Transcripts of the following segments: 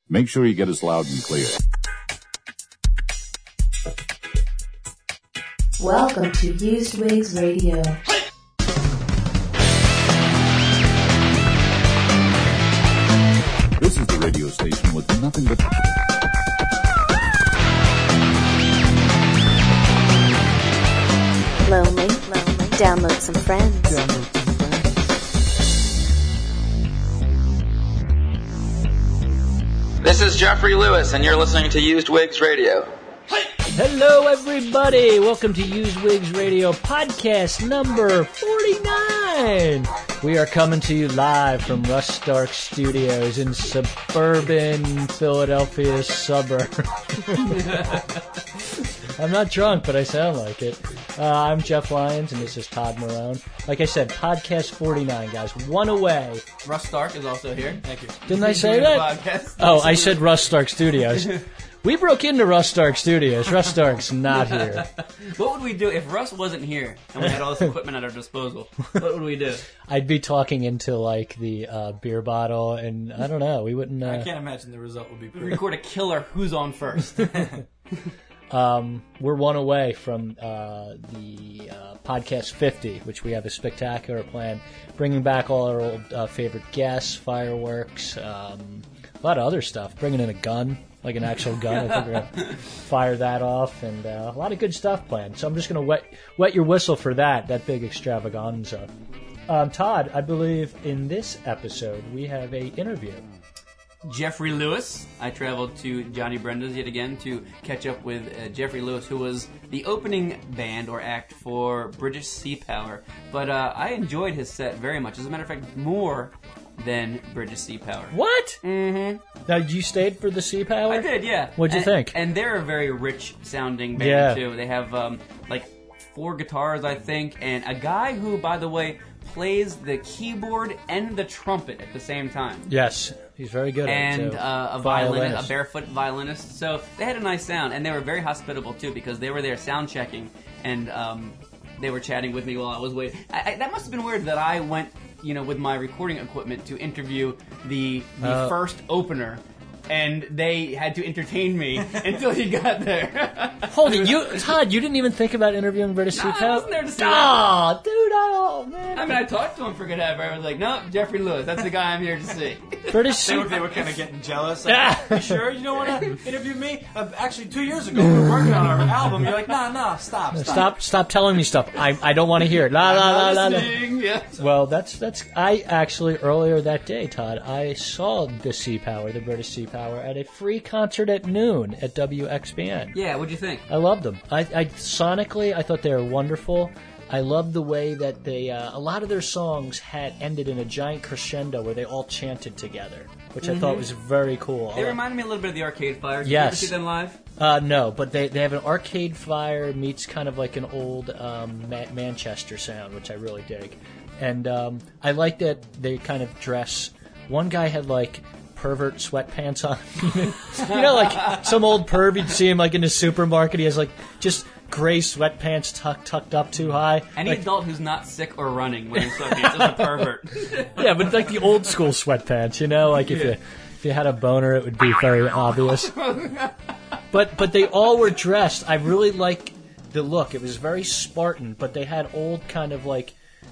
Make sure you get us loud and clear. Welcome to Used Wigs Radio. This is the radio station with nothing but... Lonely. Download some friends. This is Jeffrey Lewis, and you're listening to Used Wigs Radio. Hello, everybody. Welcome to Used Wigs Radio podcast number 49. We are coming to you live from Russ Stark Studios in suburban Philadelphia suburb. I'm not drunk, but I sound like it. I'm Jeff Lyons, and this is Todd Marone. Like I said, podcast 49, guys. One away. Russ Stark is also here. Thank you. Didn't I say that? Oh, I said Russ Stark Studios. We broke into Russ Stark Studios. Russ Stark's not here. What would we do if Russ wasn't here and we had all this equipment at our disposal? What would we do? I'd be talking into, like, the beer bottle, and I don't know. We wouldn't... I can't imagine the result would be pretty. Record a killer Who's On First. We're one away from the podcast 50, which we have a spectacular plan, bringing back all our old favorite guests, fireworks, a lot of other stuff, bringing in a gun, like an actual gun. I think we're going to fire that off, and a lot of good stuff planned. So I'm just going to wet your whistle for that big extravaganza. Todd, I believe in this episode we have a interview. Jeffrey Lewis. I traveled to Johnny Brenda's yet again to catch up with Jeffrey Lewis, who was the opening band or act for British Sea Power. But I enjoyed his set very much. As a matter of fact, more than British Sea Power. What? Mm-hmm. Now, you stayed for the Sea Power? I did, yeah. What'd you think? And they're a very rich-sounding band, too. They have, like, 4 guitars, I think, and a guy who, by the way, plays the keyboard and the trumpet at the same time. Yes, he's very good at it, and too. A violinist, a barefoot violinist. So they had a nice sound, and they were very hospitable, too, because they were there sound checking, and they were chatting with me while I was waiting. That must have been weird that I went, with my recording equipment to interview the first opener, and they had to entertain me until he got there. Hold it, Todd, you didn't even think about interviewing British Sea Power? I wasn't there to see that. Dude, man. I mean, I talked to him for good half hour. I was like, no, Jeffrey Lewis, that's the guy I'm here to see. British Sea They were kind of getting jealous. Like, you sure you don't want to interview me? Actually, 2 years ago, we were working on our album. You're like, nah, stop telling me stuff. I don't want to hear it. La. Yeah. Well, I actually, earlier that day, Todd, I saw the Sea Power, the British Sea Power, at a free concert at noon at WXBN. Yeah, what'd you think? I loved them. Sonically, I thought they were wonderful. I loved the way that they, a lot of their songs had ended in a giant crescendo where they all chanted together, which I thought was very cool. They reminded me a little bit of the Arcade Fire. Did yes. you ever see them live? No, but they have an Arcade Fire meets kind of like an old Manchester sound, which I really dig. And I like that they kind of dress. One guy had like pervert sweatpants on. Like some old perv, you'd see him like in the supermarket. He has like just gray sweatpants tucked up too high. Any adult who's not sick or running wearing sweatpants is a pervert. Yeah, but like the old school sweatpants, like if you had a boner, it would be very obvious. But they all were dressed. I really like the look. It was very Spartan, but they had old kind of like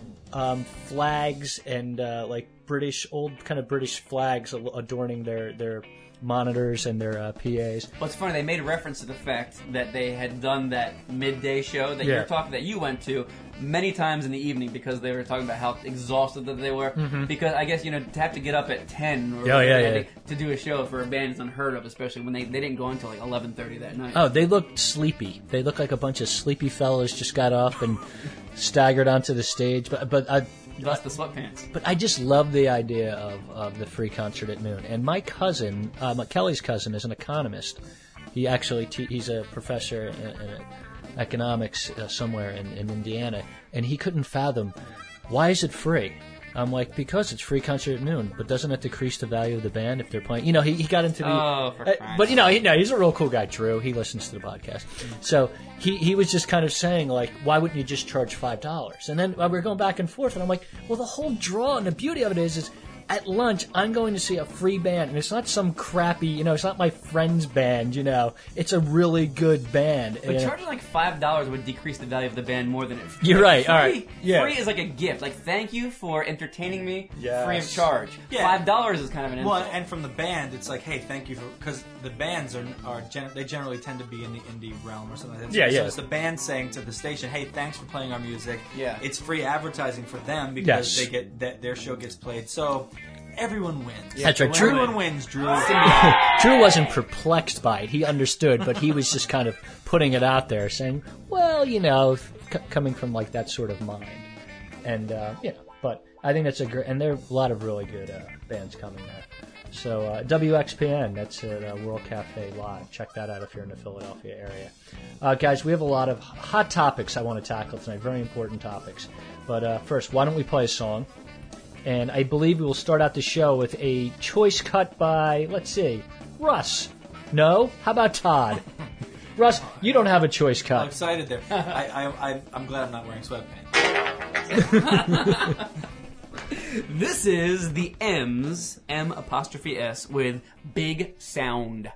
flags and like old kind of British flags adorning their monitors and their PAs. Well, it's funny, they made a reference to the fact that they had done that midday show that you went to many times in the evening because they were talking about how exhausted that they were. Mm-hmm. Because I guess, to have to get up at 10 to do a show for a band is unheard of, especially when they didn't go until like 11:30 that night. Oh, they looked sleepy. They looked like a bunch of sleepy fellas just got up and staggered onto the stage. But lost the sweatpants. But I just love the idea of the free concert at noon. And my cousin, Kelly's cousin, is an economist. He actually he's a professor in economics somewhere in Indiana, and he couldn't fathom why is it free. I'm like, because it's free concert at noon, but doesn't it decrease the value of the band if they're playing? He got into the... but, he's a real cool guy, Drew. He listens to the podcast. So he was just kind of saying, like, why wouldn't you just charge $5? And then we were going back and forth, and I'm like, well, the whole draw and the beauty of it is at lunch, I'm going to see a free band, and it's not some crappy, it's not my friend's band, It's a really good band. But charging like $5 would decrease the value of the band more than it. You're right. Free, all right. Yeah. Free is like a gift. Like, thank you for entertaining me, Yes. free of charge. Yeah. $5 is kind of an insult. Well, and from the band, it's like, hey, thank you for, because the bands they generally tend to be in the indie realm or something like that. Yeah, so yeah. it's the band saying to the station, hey, thanks for playing our music. Yeah. It's free advertising for them because Yes. they get their show gets played. So everyone wins. That's right. True. Everyone wins, Drew. Drew wasn't perplexed by it. He understood, but he was just kind of putting it out there, saying, well, coming from like that sort of mind. And, but I think that's a great, and there are a lot of really good bands coming there. So WXPN, that's at World Cafe Live. Check that out if you're in the Philadelphia area. Guys, we have a lot of hot topics I want to tackle tonight, very important topics. But first, why don't we play a song? And I believe we will start out the show with a choice cut by, let's see, Russ. No? How about Todd? Russ, you don't have a choice I'm cut. excited there. I'm glad I'm not wearing sweatpants. This is the M's, M''S, with Big Sound.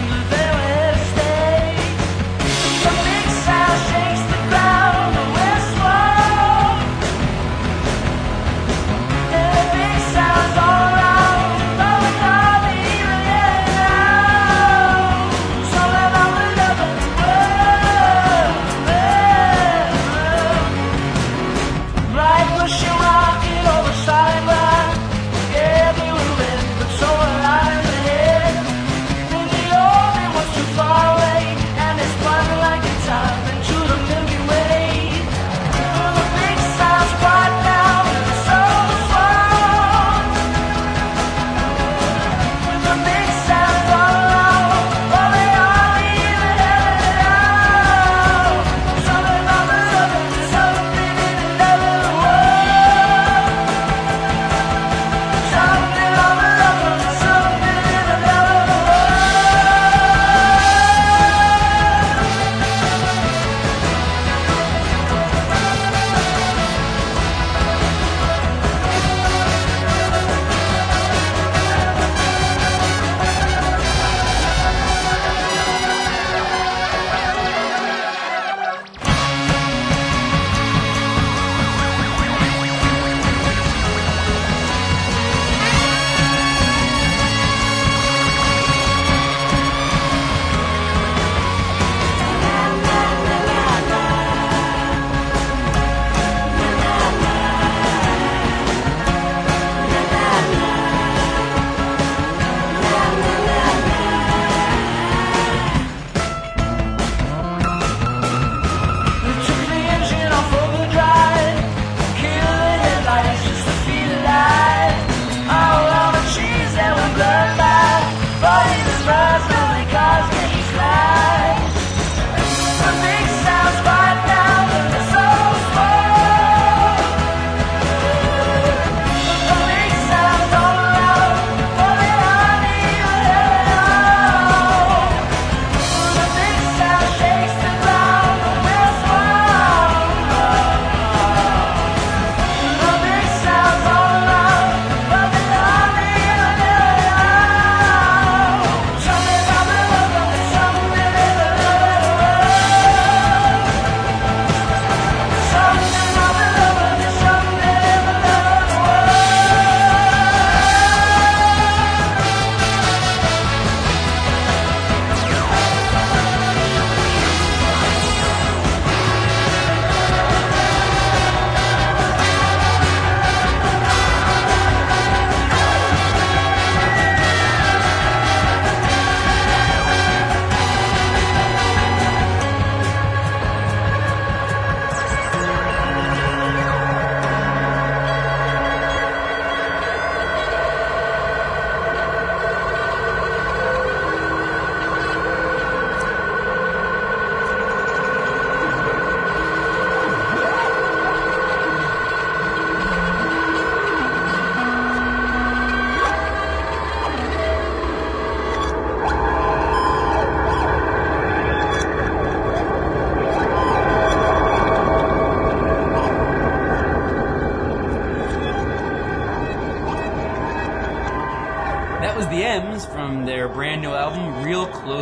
Sound shakes the ground, the west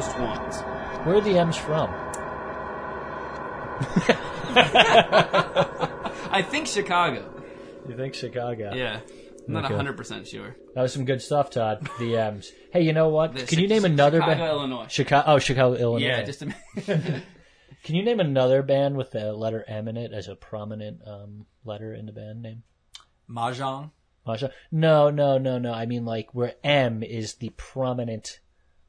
first ones. Where are the M's from? I think Chicago. You think Chicago? Yeah. I'm not Okay. 100% sure. That was some good stuff, Todd. The M's. Hey, you know what? The Can you name another Chicago, band? Illinois. Chicago, Illinois. Yeah, just a Can you name another band with the letter M in it as a prominent letter in the band name? Mahjong. Mahjong? No. I mean, like, where M is the prominent.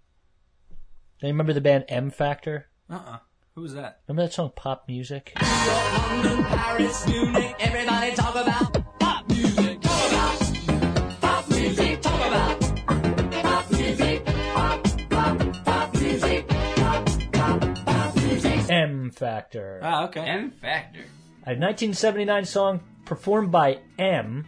Do you remember the band M Factor? Who was that? Remember that song, Pop Music? London, Paris, Munich, everybody talk about pop music. Talk about pop music. Talk about pop music. Pop music. Pop music. M Factor. Okay. M Factor. A 1979 song performed by M.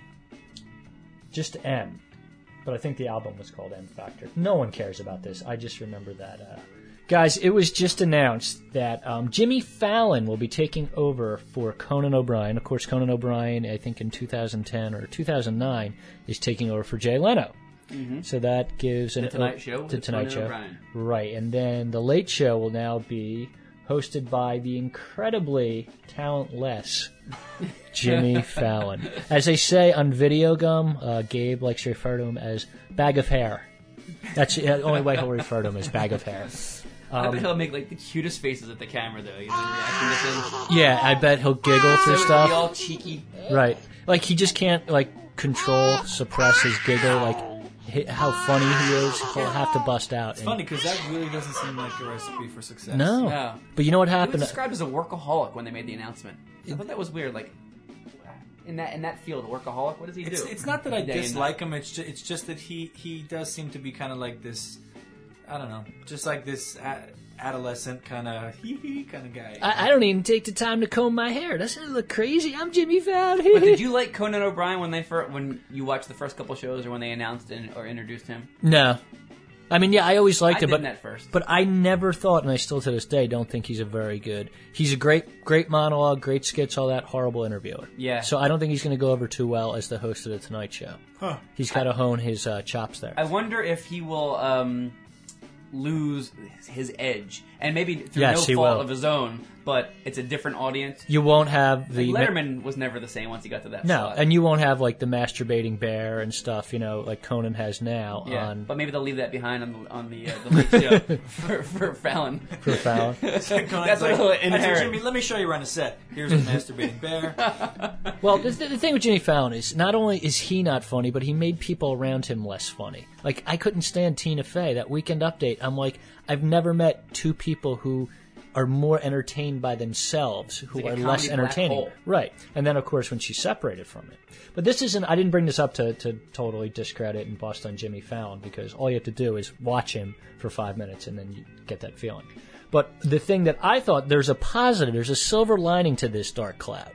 Just M. But I think the album was called M Factor. No one cares about this. I just remember that. Guys, it was just announced that Jimmy Fallon will be taking over for Conan O'Brien. Of course, Conan O'Brien, I think in 2010 or 2009, is taking over for Jay Leno. Mm-hmm. So that gives The Tonight Show. The Tonight Conan Show, O'Brien. right? And then the Late Show will now be hosted by the incredibly talentless Jimmy Fallon. As they say on Video Gum, Gabe likes to refer to him as Bag of Hair. That's the only way he'll refer to him as Bag of Hair. I bet he'll make like the cutest faces at the camera though. You know, reacting to things. Yeah, I bet he'll giggle through So stuff. Be all cheeky. Right. Like, he just can't, like, suppress his giggle, like, how funny he is. He'll have to bust out. It's funny because that really doesn't seem like a recipe for success. No. No. But you know what He was happened? described as a workaholic when they made the announcement. I thought that was weird. Like in that field, workaholic. What does he do? It's not that I Day and dislike him. It's just that he does seem to be kind of like this. I don't know, just like this adolescent kind of kind of guy. I don't even take the time to comb my hair. Doesn't it look crazy? I'm Jimmy Fallon. But did you like Conan O'Brien when you watched the first couple shows or when they announced or introduced him? No. I mean, yeah, I always liked I it, but didn't at first. But I never thought, and I still to this day don't think he's a very good. He's a great monologue, great skits, all that. Horrible interviewer. Yeah. So I don't think he's going to go over too well as the host of the Tonight Show. Huh. He's got to hone his chops there. I wonder if he will lose his edge, and maybe through Yes, no he fault will. of his own, but it's a different audience. You won't have the Letterman was never the same once he got to that No, slot. and you won't have like the masturbating bear and stuff, like Conan has now Yeah, on but maybe they'll leave that behind on the Late Show for Fallon. for Fallon. That's what he'll That's inherit. Jimmy, let me show you around a set. Here's a masturbating bear. Well, the thing with Jimmy Fallon is not only is he not funny, but he made people around him less funny. Like, I couldn't stand Tina Fey. That Weekend Update, I'm like, I've never met two people who are more entertained by themselves, who like a are comedy less black entertaining. hole. Right. And then, of course, when she's separated from it. But this isn't, I didn't bring this up to totally discredit and bust on Jimmy Fallon, because all you have to do is watch him for 5 minutes and then you get that feeling. But the thing that I thought, there's a silver lining to this dark cloud.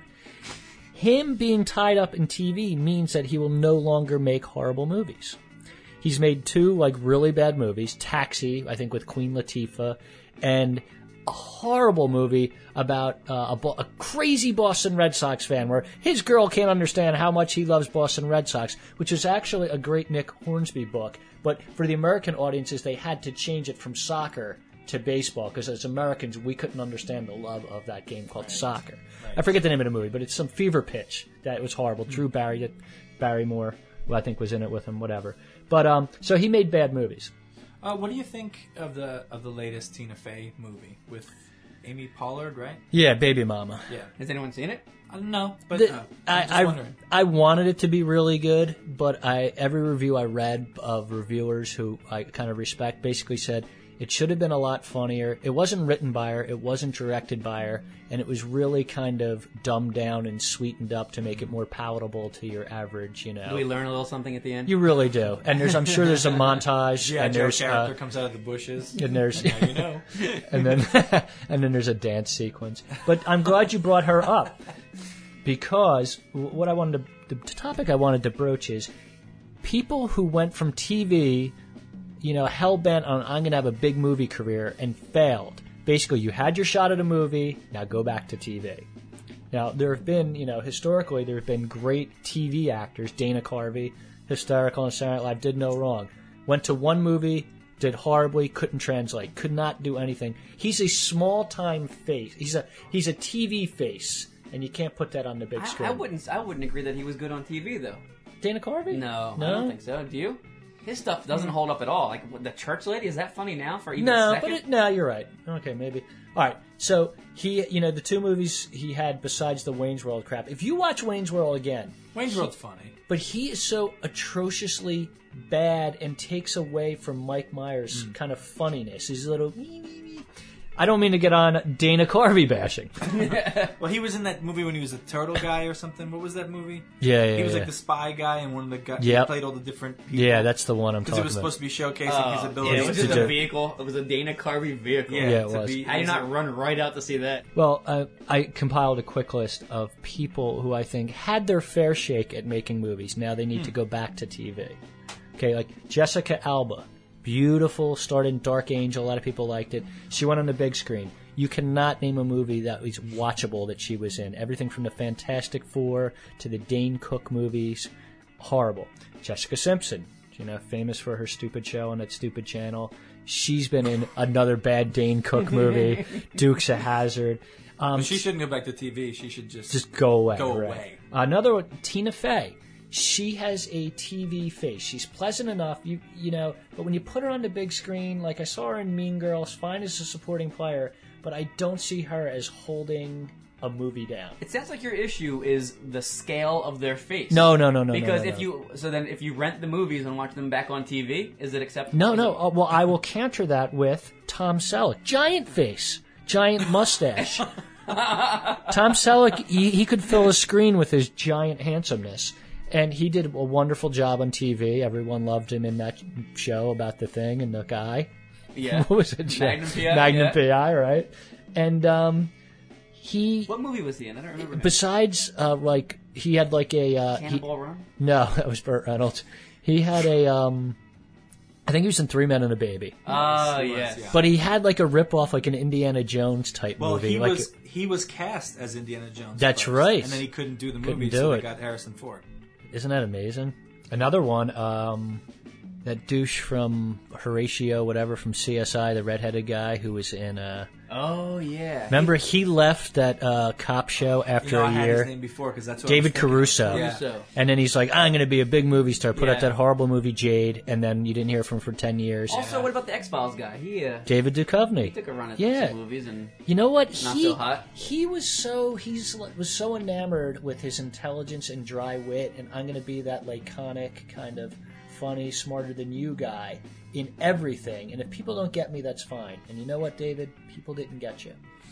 Him being tied up in TV means that he will no longer make horrible movies. He's made two really bad movies, Taxi, I think with Queen Latifah, and a horrible movie about a crazy Boston Red Sox fan where his girl can't understand how much he loves Boston Red Sox, which is actually a great Nick Hornsby book. But for the American audiences, they had to change it from soccer to baseball, because as Americans, we couldn't understand the love of that game called soccer. Right. I forget the name of the movie, but it's some fever pitch that was horrible. Drew Barrymore, who I think was in it with him, whatever. But so he made bad movies. What do you think of the latest Tina Fey movie with Amy Pollard, right? Yeah, Baby Mama. Yeah. Has anyone seen it? I don't know, but I'm just wondering. I wanted it to be really good, but every review I read of reviewers who I kind of respect basically said it should have been a lot funnier. It wasn't written by her, it wasn't directed by her, and it was really kind of dumbed down and sweetened up to make it more palatable to your average, Do we learn a little something at the end? You really do. And I'm sure there's a montage. Yeah, and Joe there's character comes out of the bushes. and there's And now you know. and then there's a dance sequence. But I'm glad you brought her up, because what I wanted the topic I wanted to broach is people who went from TV, hell bent on I'm going to have a big movie career and failed. Basically, you had your shot at a movie, now go back to TV. Now, there have been, historically, there have been great TV actors. Dana Carvey, hysterical on Saturday Night Live, did no wrong. Went to one movie, did horribly, couldn't translate, could not do anything. He's a small-time face. He's a TV face, and you can't put that on the big screen. I wouldn't agree that he was good on TV though. Dana Carvey? No, I don't think so. Do you? His stuff doesn't hold up at all. Like the church lady, is that funny now for even a No, second? but you're right. Okay, maybe. All right. So he, the two movies he had besides the Wayne's World crap. If you watch Wayne's World again, Wayne's World's funny. but he is so atrociously bad and takes away from Mike Myers' kind of funniness. His little. I don't mean to get on Dana Carvey bashing. Well, he was in that movie when he was a turtle guy or something. What was that movie? Yeah. He was like the spy guy, and one of the guys Yep. played all the different people. Yeah, that's the one I'm Because talking it was about. supposed to be showcasing his abilities. It was just a vehicle. It was a Dana Carvey vehicle. Yeah, Yeah, it to was. be- How do you not run right out to see that? Well, I compiled a quick list of people who I think had their fair shake at making movies. Now they need to go back to TV. Okay, like Jessica Alba. Beautiful, started in Dark Angel. A lot of people liked it. She went on the big screen. You cannot name a movie that was watchable that she was in. Everything from the Fantastic Four to the Dane Cook movies. Horrible. Jessica Simpson, famous for her stupid show on that stupid channel. She's been in another bad Dane Cook movie, Dukes of Hazzard. But she shouldn't go back to TV. She should just Go away. Go right. away. Another one, Tina Fey. She has a TV face. She's pleasant enough, but when you put her on the big screen, like I saw her in Mean Girls, fine as a supporting player, but I don't see her as holding a movie down. It sounds like your issue is the scale of their face. No. Because no. if you rent the movies and watch them back on TV, is it acceptable? No. Well, I will counter that with Tom Selleck. Giant face. Giant mustache. Tom Selleck, he could fill a screen with his giant handsomeness. And he did a wonderful job on TV. Everyone loved him in that show about the thing and the guy. Yeah. What was it? Magnum P.I., Magnum yeah. P.I., right? And he, What movie was he in? I don't remember. besides, he had like a... Cannonball Run? No, that was Burt Reynolds. He had a... I think he was in Three Men and a Baby. Oh, He was, yes. yeah. But he had like a rip-off, like an Indiana Jones type Well, movie. he was cast as Indiana Jones. That's first, right. And then he couldn't do the Couldn't movie, do so it. they got Harrison Ford. Isn't that amazing? Another one, that douche from Horatio, whatever, from CSI, the redheaded guy who was in... Oh, yeah. remember, he left that cop show after I a had year. his name before because that's what David I was thinking. Caruso. Yeah. Caruso. And then he's like, I'm going to be a big movie star. Put out Yeah. that horrible movie, Jade. And then you didn't hear from him for 10 years. Also, what about the X-Files guy? He David Duchovny. took a run at Yeah. some movies and... You know what? Not so hot. He was so enamored with his intelligence and dry wit, and I'm going to be that laconic kind of funny, smarter than you guy in everything. And if people don't get me, that's fine. And you know what, David? People didn't get you.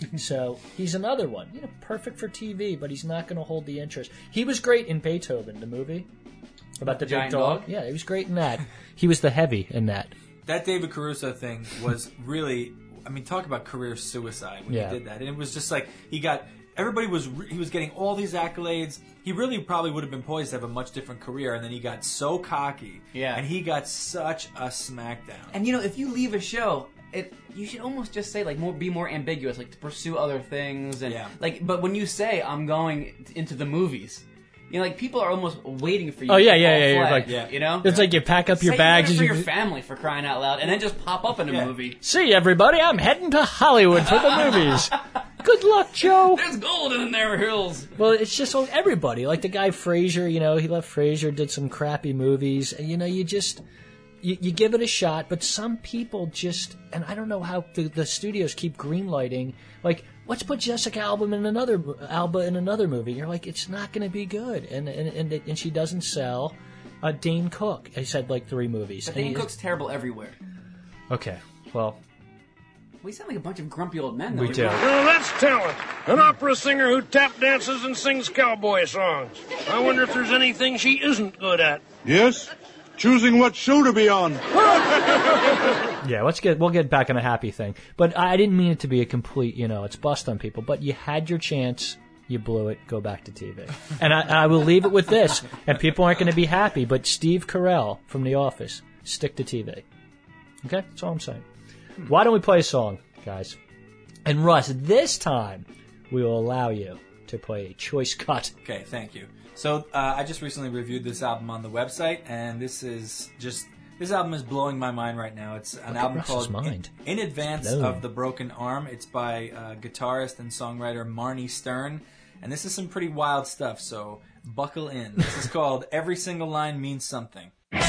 So he's another one. Perfect for TV, but he's not going to hold the interest. He was great in Beethoven, the movie about the big Giant dog. dog? Yeah, he was great in that. He was the heavy in that. That David Caruso thing was really, talk about career suicide when Yeah. he did that. And it was just like, he was getting all these accolades. He really probably would have been poised to have a much different career, and then he got so cocky. Yeah. And he got such a smackdown. And if you leave a show, you should almost just say be more ambiguous, like to pursue other things, and Yeah. But when you say I'm going into the movies, people are almost waiting for you. Oh, yeah, to yeah, fall yeah, you're flat, like- It's like you pack up your Say bags you and did it for you your family, for crying out loud, and then just pop up in a Yeah. movie. See, everybody, I'm heading to Hollywood for the movies. Good luck, Joe. There's gold in their hills. Well, it's just everybody. Like the guy Frasier, he left Frasier, did some crappy movies. And, you just... You give it a shot, but some people just... And I don't know how the studios keep greenlighting. Like, let's put Jessica Alba in another movie. You're like, it's not going to be good. And she doesn't sell. Dane Cook. I said, 3 movies. But And Dane he- Cook's terrible everywhere. Okay, well... We sound like a bunch of grumpy old men, though. We do. Well, that's talent. An opera singer who tap dances and sings cowboy songs. I wonder if there's anything she isn't good at. Yes? Choosing what show to be on. Yeah, we'll get back on a happy thing. But I didn't mean it to be a complete, it's bust on people. But you had your chance, you blew it, go back to TV. And I will leave it with this, and people aren't going to be happy, but Steve Carell from The Office, stick to TV. Okay? That's all I'm saying. Why don't we play a song, guys? And Russ, this time, we will allow you to play a choice cut. Okay, thank you. So I just recently reviewed this album on the website, and this is This album is blowing my mind right now. It's an album Russ's called mind. In Advance Blown. of the Broken Arm. It's by guitarist and songwriter Marnie Stern. And this is some pretty wild stuff, so buckle in. This is called Every Single Line Means Something.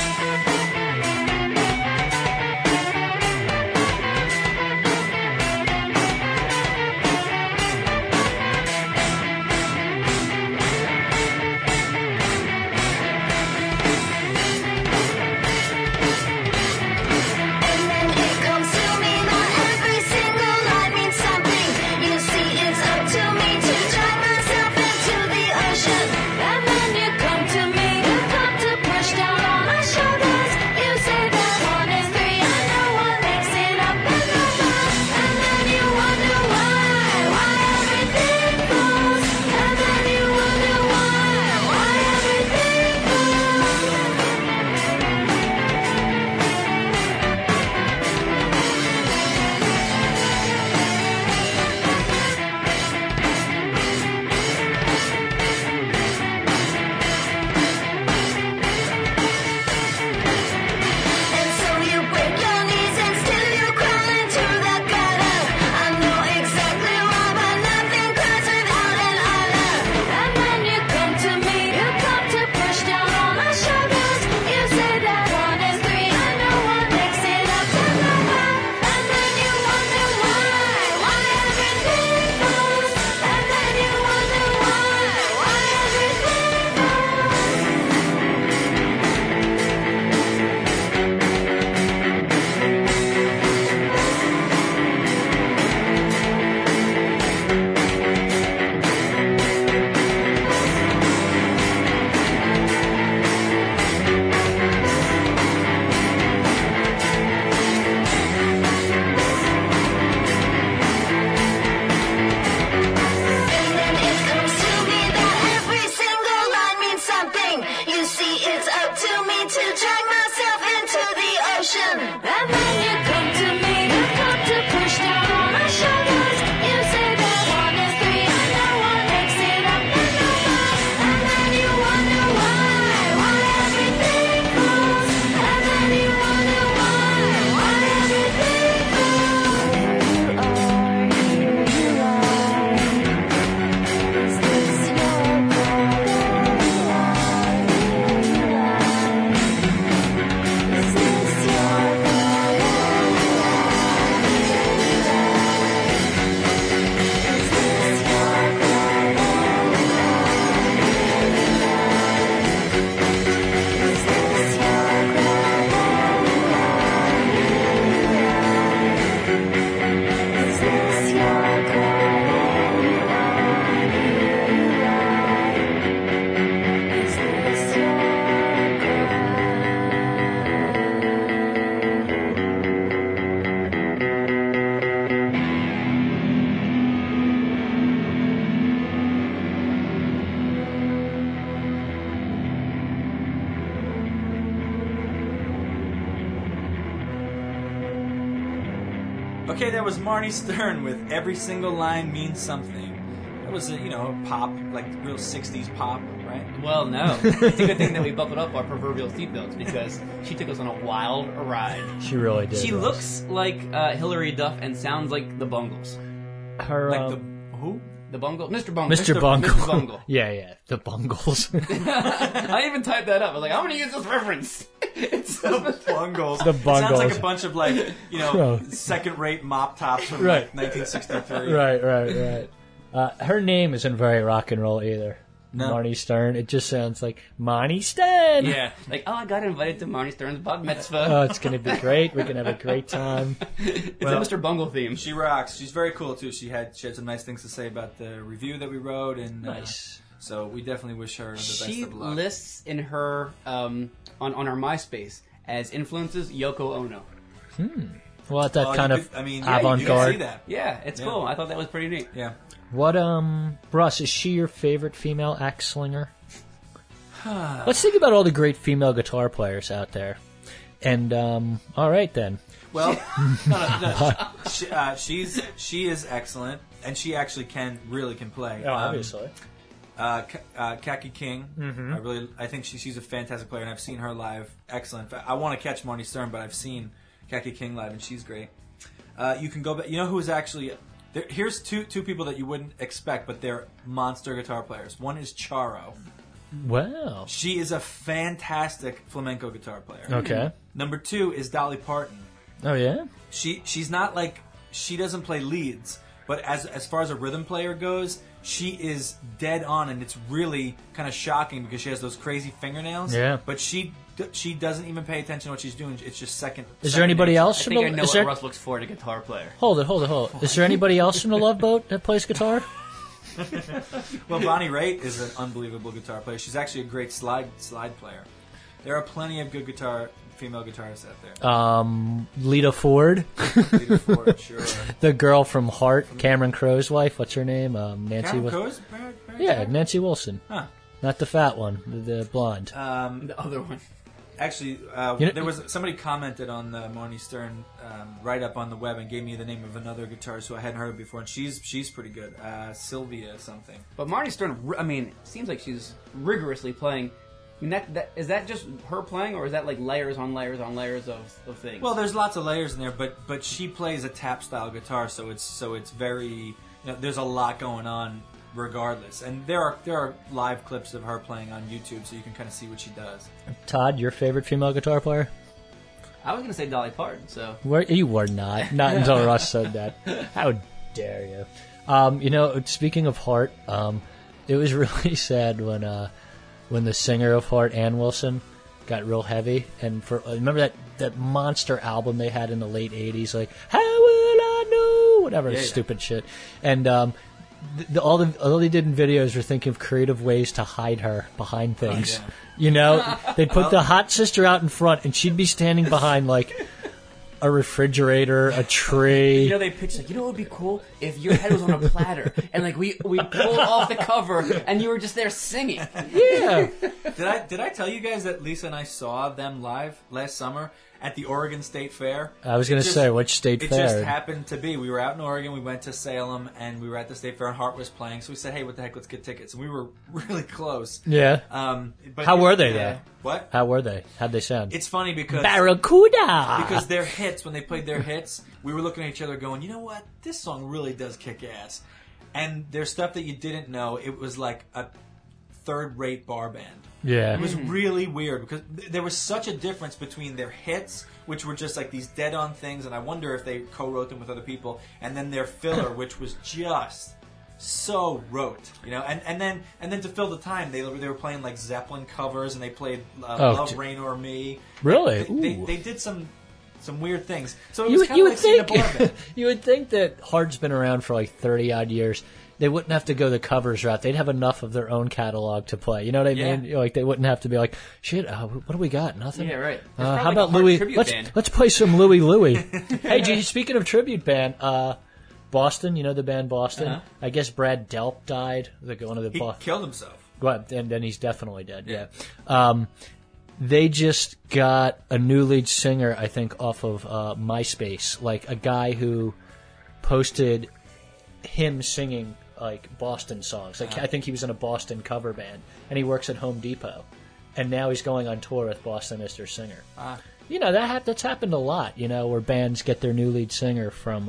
Okay, that was Marnie Stern with Every Single Line Means Something. That was, pop, like real 60s pop, right? Well, no. It's a good thing that we buckled up our proverbial seatbelts because she took us on a wild ride. She really did. She looks like Hillary Duff and sounds like the Bungles. Her, Like the who? The Bungle? Mr. Bungle. Mr. Bungle. Mr. Bungle. Yeah, the Bungles. I even typed that up. I was like, I'm going to use this reference. It's The Bungles. The It sounds like Bungles. a bunch of second-rate mop tops from Right. 1963. Right. Her name isn't very rock and roll either. No. Marnie Stern. It just sounds like Marnie Stern. Yeah. Like, I got invited to Marnie Stern's bar mitzvah. Oh, it's going to be great. We're going to have a great time. It's Well, a Mr. Bungle theme. She rocks. She's very cool too. She had some nice things to say about the review that we wrote, and Nice. so we definitely wish her the best She of luck. lists in her on our MySpace as influences Yoko Ono. Well, that Well, kind you of could- I mean, avant-garde. You can see that. Yeah, it's Yeah. cool. I thought that was pretty neat. Yeah. What, Russ, is she your favorite female axe slinger? Let's think about all the great female guitar players out there. And, all right then. Well, no. She is excellent, and she actually can play. Oh, obviously. Kaki King. I think she's a fantastic player, and I've seen her live. Excellent. I want to catch Marnie Stern, but I've seen Kaki King live, and she's great. You can go back. You know who's actually here's two people that you wouldn't expect, but they're monster guitar players. One is Charo. Wow. She is a fantastic flamenco guitar player. Okay. Number 2 is Dolly Parton. Oh yeah. She's not like, she doesn't play leads, but as far as a rhythm player goes, she is dead on, and it's really kind of shocking because she has those crazy fingernails. Yeah. But she doesn't even pay attention to what she's doing. It's just second. Is there anybody else? I think I know what Russ looks for in a guitar player. Hold it. Is there anybody else from the Love Boat that plays guitar? Well, Bonnie Raitt is an unbelievable guitar player. She's actually a great slide player. There are plenty of good female guitarists out there. Lita Ford. Lita Ford, sure. The girl from Heart, Cameron Crowe's wife. What's her name? Nancy. Cameron Crowe's? Yeah, Nancy Wilson. Huh. Not the fat one, the blonde. The other one. Actually, there was somebody commented on the Marnie Stern write-up on the web and gave me the name of another guitarist who I hadn't heard of before, and she's pretty good. Sylvia something. But Marnie Stern, I mean, it seems like she's rigorously playing. I mean, is that just her playing, or is that like layers on layers on layers of things? Well, there's lots of layers in there, but she plays a tap style guitar, so it's very, there's a lot going on regardless. And there are live clips of her playing on YouTube, so you can kind of see what she does. Todd, your favorite female guitar player? I was going to say Dolly Parton. So You were not until Russ said that. How dare you? Speaking of Heart, it was really sad when the singer of Heart, Ann Wilson, got real heavy. And remember that monster album they had in the late 80s, like How Will I Know? Whatever, stupid shit. And all they did in videos were thinking of creative ways to hide her behind things. Oh, yeah. You know, they'd put the hot sister out in front, and she'd be standing behind like a refrigerator, a tree. They pitched like, what would be cool if your head was on a platter and like we pulled off the cover and you were just there singing. Yeah. Did I tell you guys that Lisa and I saw them live last summer at the Oregon State Fair? I was going to say, which state fair? It just happened to be. We were out in Oregon, we went to Salem, and we were at the State Fair, and Hart was playing, so we said, hey, what the heck, let's get tickets. And we were really close. Yeah. But how were they, though? What? How were they? How'd they sound? It's funny because... Barracuda! Because their hits, when they played their hits, we were looking at each other going, you know what? This song really does kick ass. And there's stuff that you didn't know. It was like a third-rate bar band. Yeah. It was really weird because there was such a difference between their hits, which were just like these dead-on things, and I wonder if they co-wrote them with other people, and then their filler, which was just so rote, and then to fill the time, they were playing like Zeppelin covers, and they played Love, Rain or Me. Really? They did some weird things. So it was kind of like seeing a bar band. You would think that Heart's been around for like 30-odd years. They wouldn't have to go the covers route. They'd have enough of their own catalog to play. You know what I mean? Like they wouldn't have to be like, shit. What do we got? Nothing. Yeah, right. How about Louis? Let's play some Louis. Hey, G, speaking of tribute band, Boston. You know the band Boston. Uh-huh. I guess Brad Delp died. One of the he killed himself. Well, and then he's definitely dead. Yeah. They just got a new lead singer, I think, off of MySpace. Like a guy who posted him singing like Boston songs. Like I think he was in a Boston cover band, and he works at Home Depot, and now he's going on tour with Boston as their singer. That's happened a lot. Where bands get their new lead singer from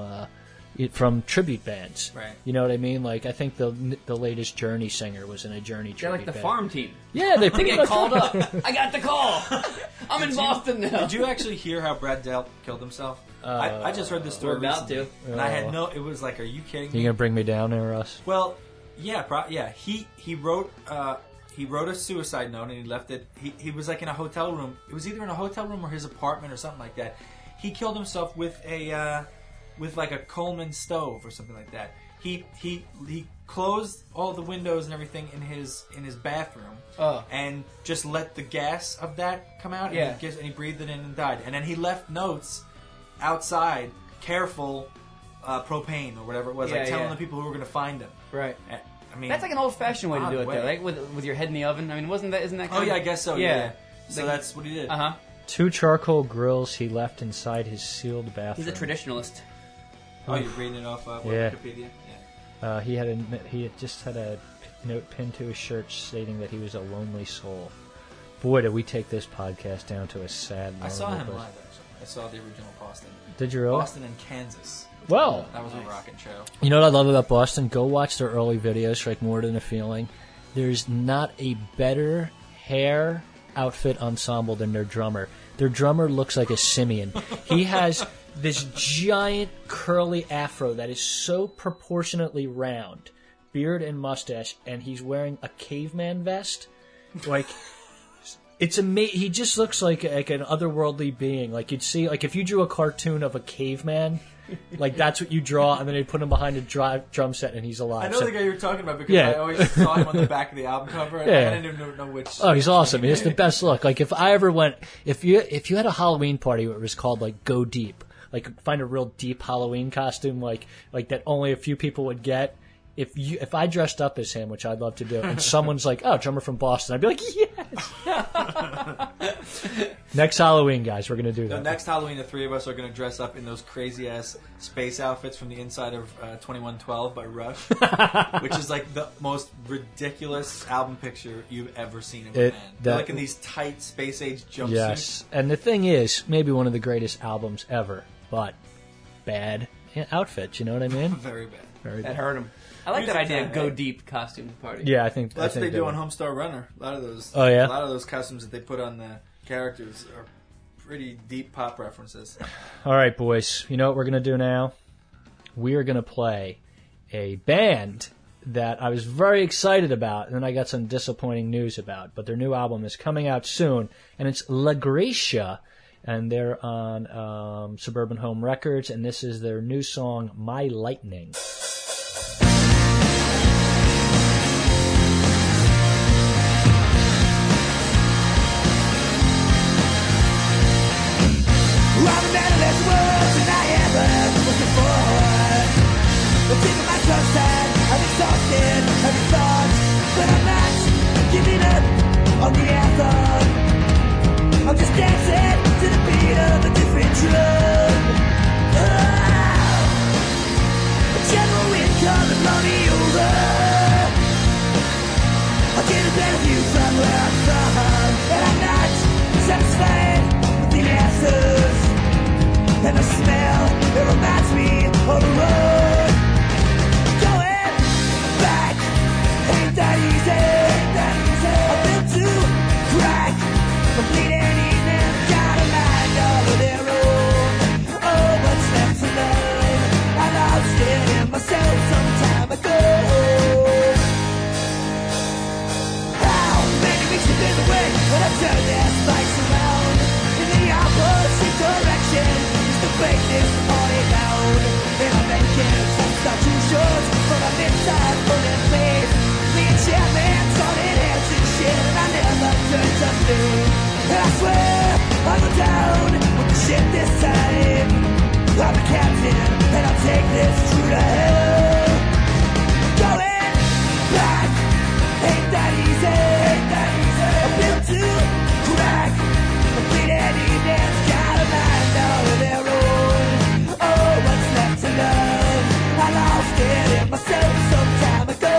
tribute bands. Right. You know what I mean? Like I think the latest Journey singer was in a Journey tribute They're like the band. farm team. Yeah, they get called up. I got the call. I'm in Boston now. Did you actually hear how Brad Delp killed himself? I just heard this story We're about recently, to. and I had it was like, are you kidding me? You gonna bring me down there, Russ? Well, yeah, He wrote a suicide note, and he left it. He was like in a hotel room. It was either in a hotel room or his apartment or something like that. He killed himself with like a Coleman stove or something like that. He closed all the windows and everything in his bathroom, and just let the gas of that come out. Yeah. And he breathed it in and died. And then he left notes outside, careful, propane or whatever it was, telling the people who were going to find him. Right. I mean, That's like an old-fashioned way to do it, way. though. Like with your head in the oven. I mean, isn't that kind Oh yeah, I guess so. Yeah. So Like- that's what he did. 2 charcoal grills he left inside his sealed bathroom. He's a traditionalist. Oh, you're reading it off Yeah. Wikipedia. He had just had a note pinned to his shirt stating that he was a lonely soul. Boy, did we take this podcast down to a sad I saw lonely him place. live, actually. I saw the original Boston. Did you really? Boston and Kansas. Well, That was a rockin' show. you know what I love about Boston? Go watch their early videos, like More Than a Feeling. There's not a better hair outfit ensemble than their drummer. Their drummer looks like a simian. He has this giant curly afro that is so proportionately round, beard and mustache, and he's wearing a caveman vest. Like, it's amazing. He just looks like an otherworldly being. Like, you'd see, like, if you drew a cartoon of a caveman, like, that's what you draw, and then they put him behind a drum set, and he's alive. I know So- the guy you were talking about because Yeah. I always saw him on the back of the album cover, and Yeah. I didn't even know which. Oh, he's awesome. He has the best look. Like, if I ever went, if you had a Halloween party where it was called, like, Go Deep, like, find a real deep Halloween costume, like that only a few people would get. If I dressed up as him, which I'd love to do, and someone's like, "Oh, drummer from Boston," I'd be like, "Yes." Next Halloween, guys, we're gonna do The that. next Halloween, the three of us are going to dress up in those crazy ass space outfits from the inside of 2112 by Rush, which is like the most ridiculous album picture you've ever seen of a band. They're like in these tight space age jumpsuits. Yes, and the thing is, maybe one of the greatest albums ever, but bad outfits. You know what I mean? Very bad. Very That bad. hurt him. I like that Music's idea. not Go right. deep costume party. Yeah, I think That's I what they think do would. on Homestar Runner. A lot of those. Oh, yeah? A lot of those costumes that they put on the characters are pretty deep pop references. All right, boys. You know what we're going to do now? We are going to play a band that I was very excited about, and then I got some disappointing news about. But their new album is coming out soon, and it's La Gracia, and they're on Suburban Home Records, and this is their new song, My Lightning. I'm better less words than I ever was before. The tip of my tongue said I'm exhausted, every thought, but I'm not giving up on the anthem. I'm just dancing to the beat of a different drum. A general wind come and blow me over. I'll get a better view from where I'm from, and I'm not satisfied with the answers. And the smell, it reminds me of the road. Going back, ain't that easy. I've been to crack, I'm bleeding evening, got a mind all of their own. Oh, what's left to learn? I lost it in myself some time ago. How many weeks have been away when I've turned their spikes around in the opposite direction? Fakeness on it down. And I'm making start too short from an inside pulling face. The enchantment's on enhancing shit, and I never turn to me. And I swear I'll go down with the shit this time. I'm the captain, and I'll take this true to hell. Going back ain't that easy. I'm built to crack. I'm bleeding evenings, got a mind all of their own. To love, I lost it in myself some time ago.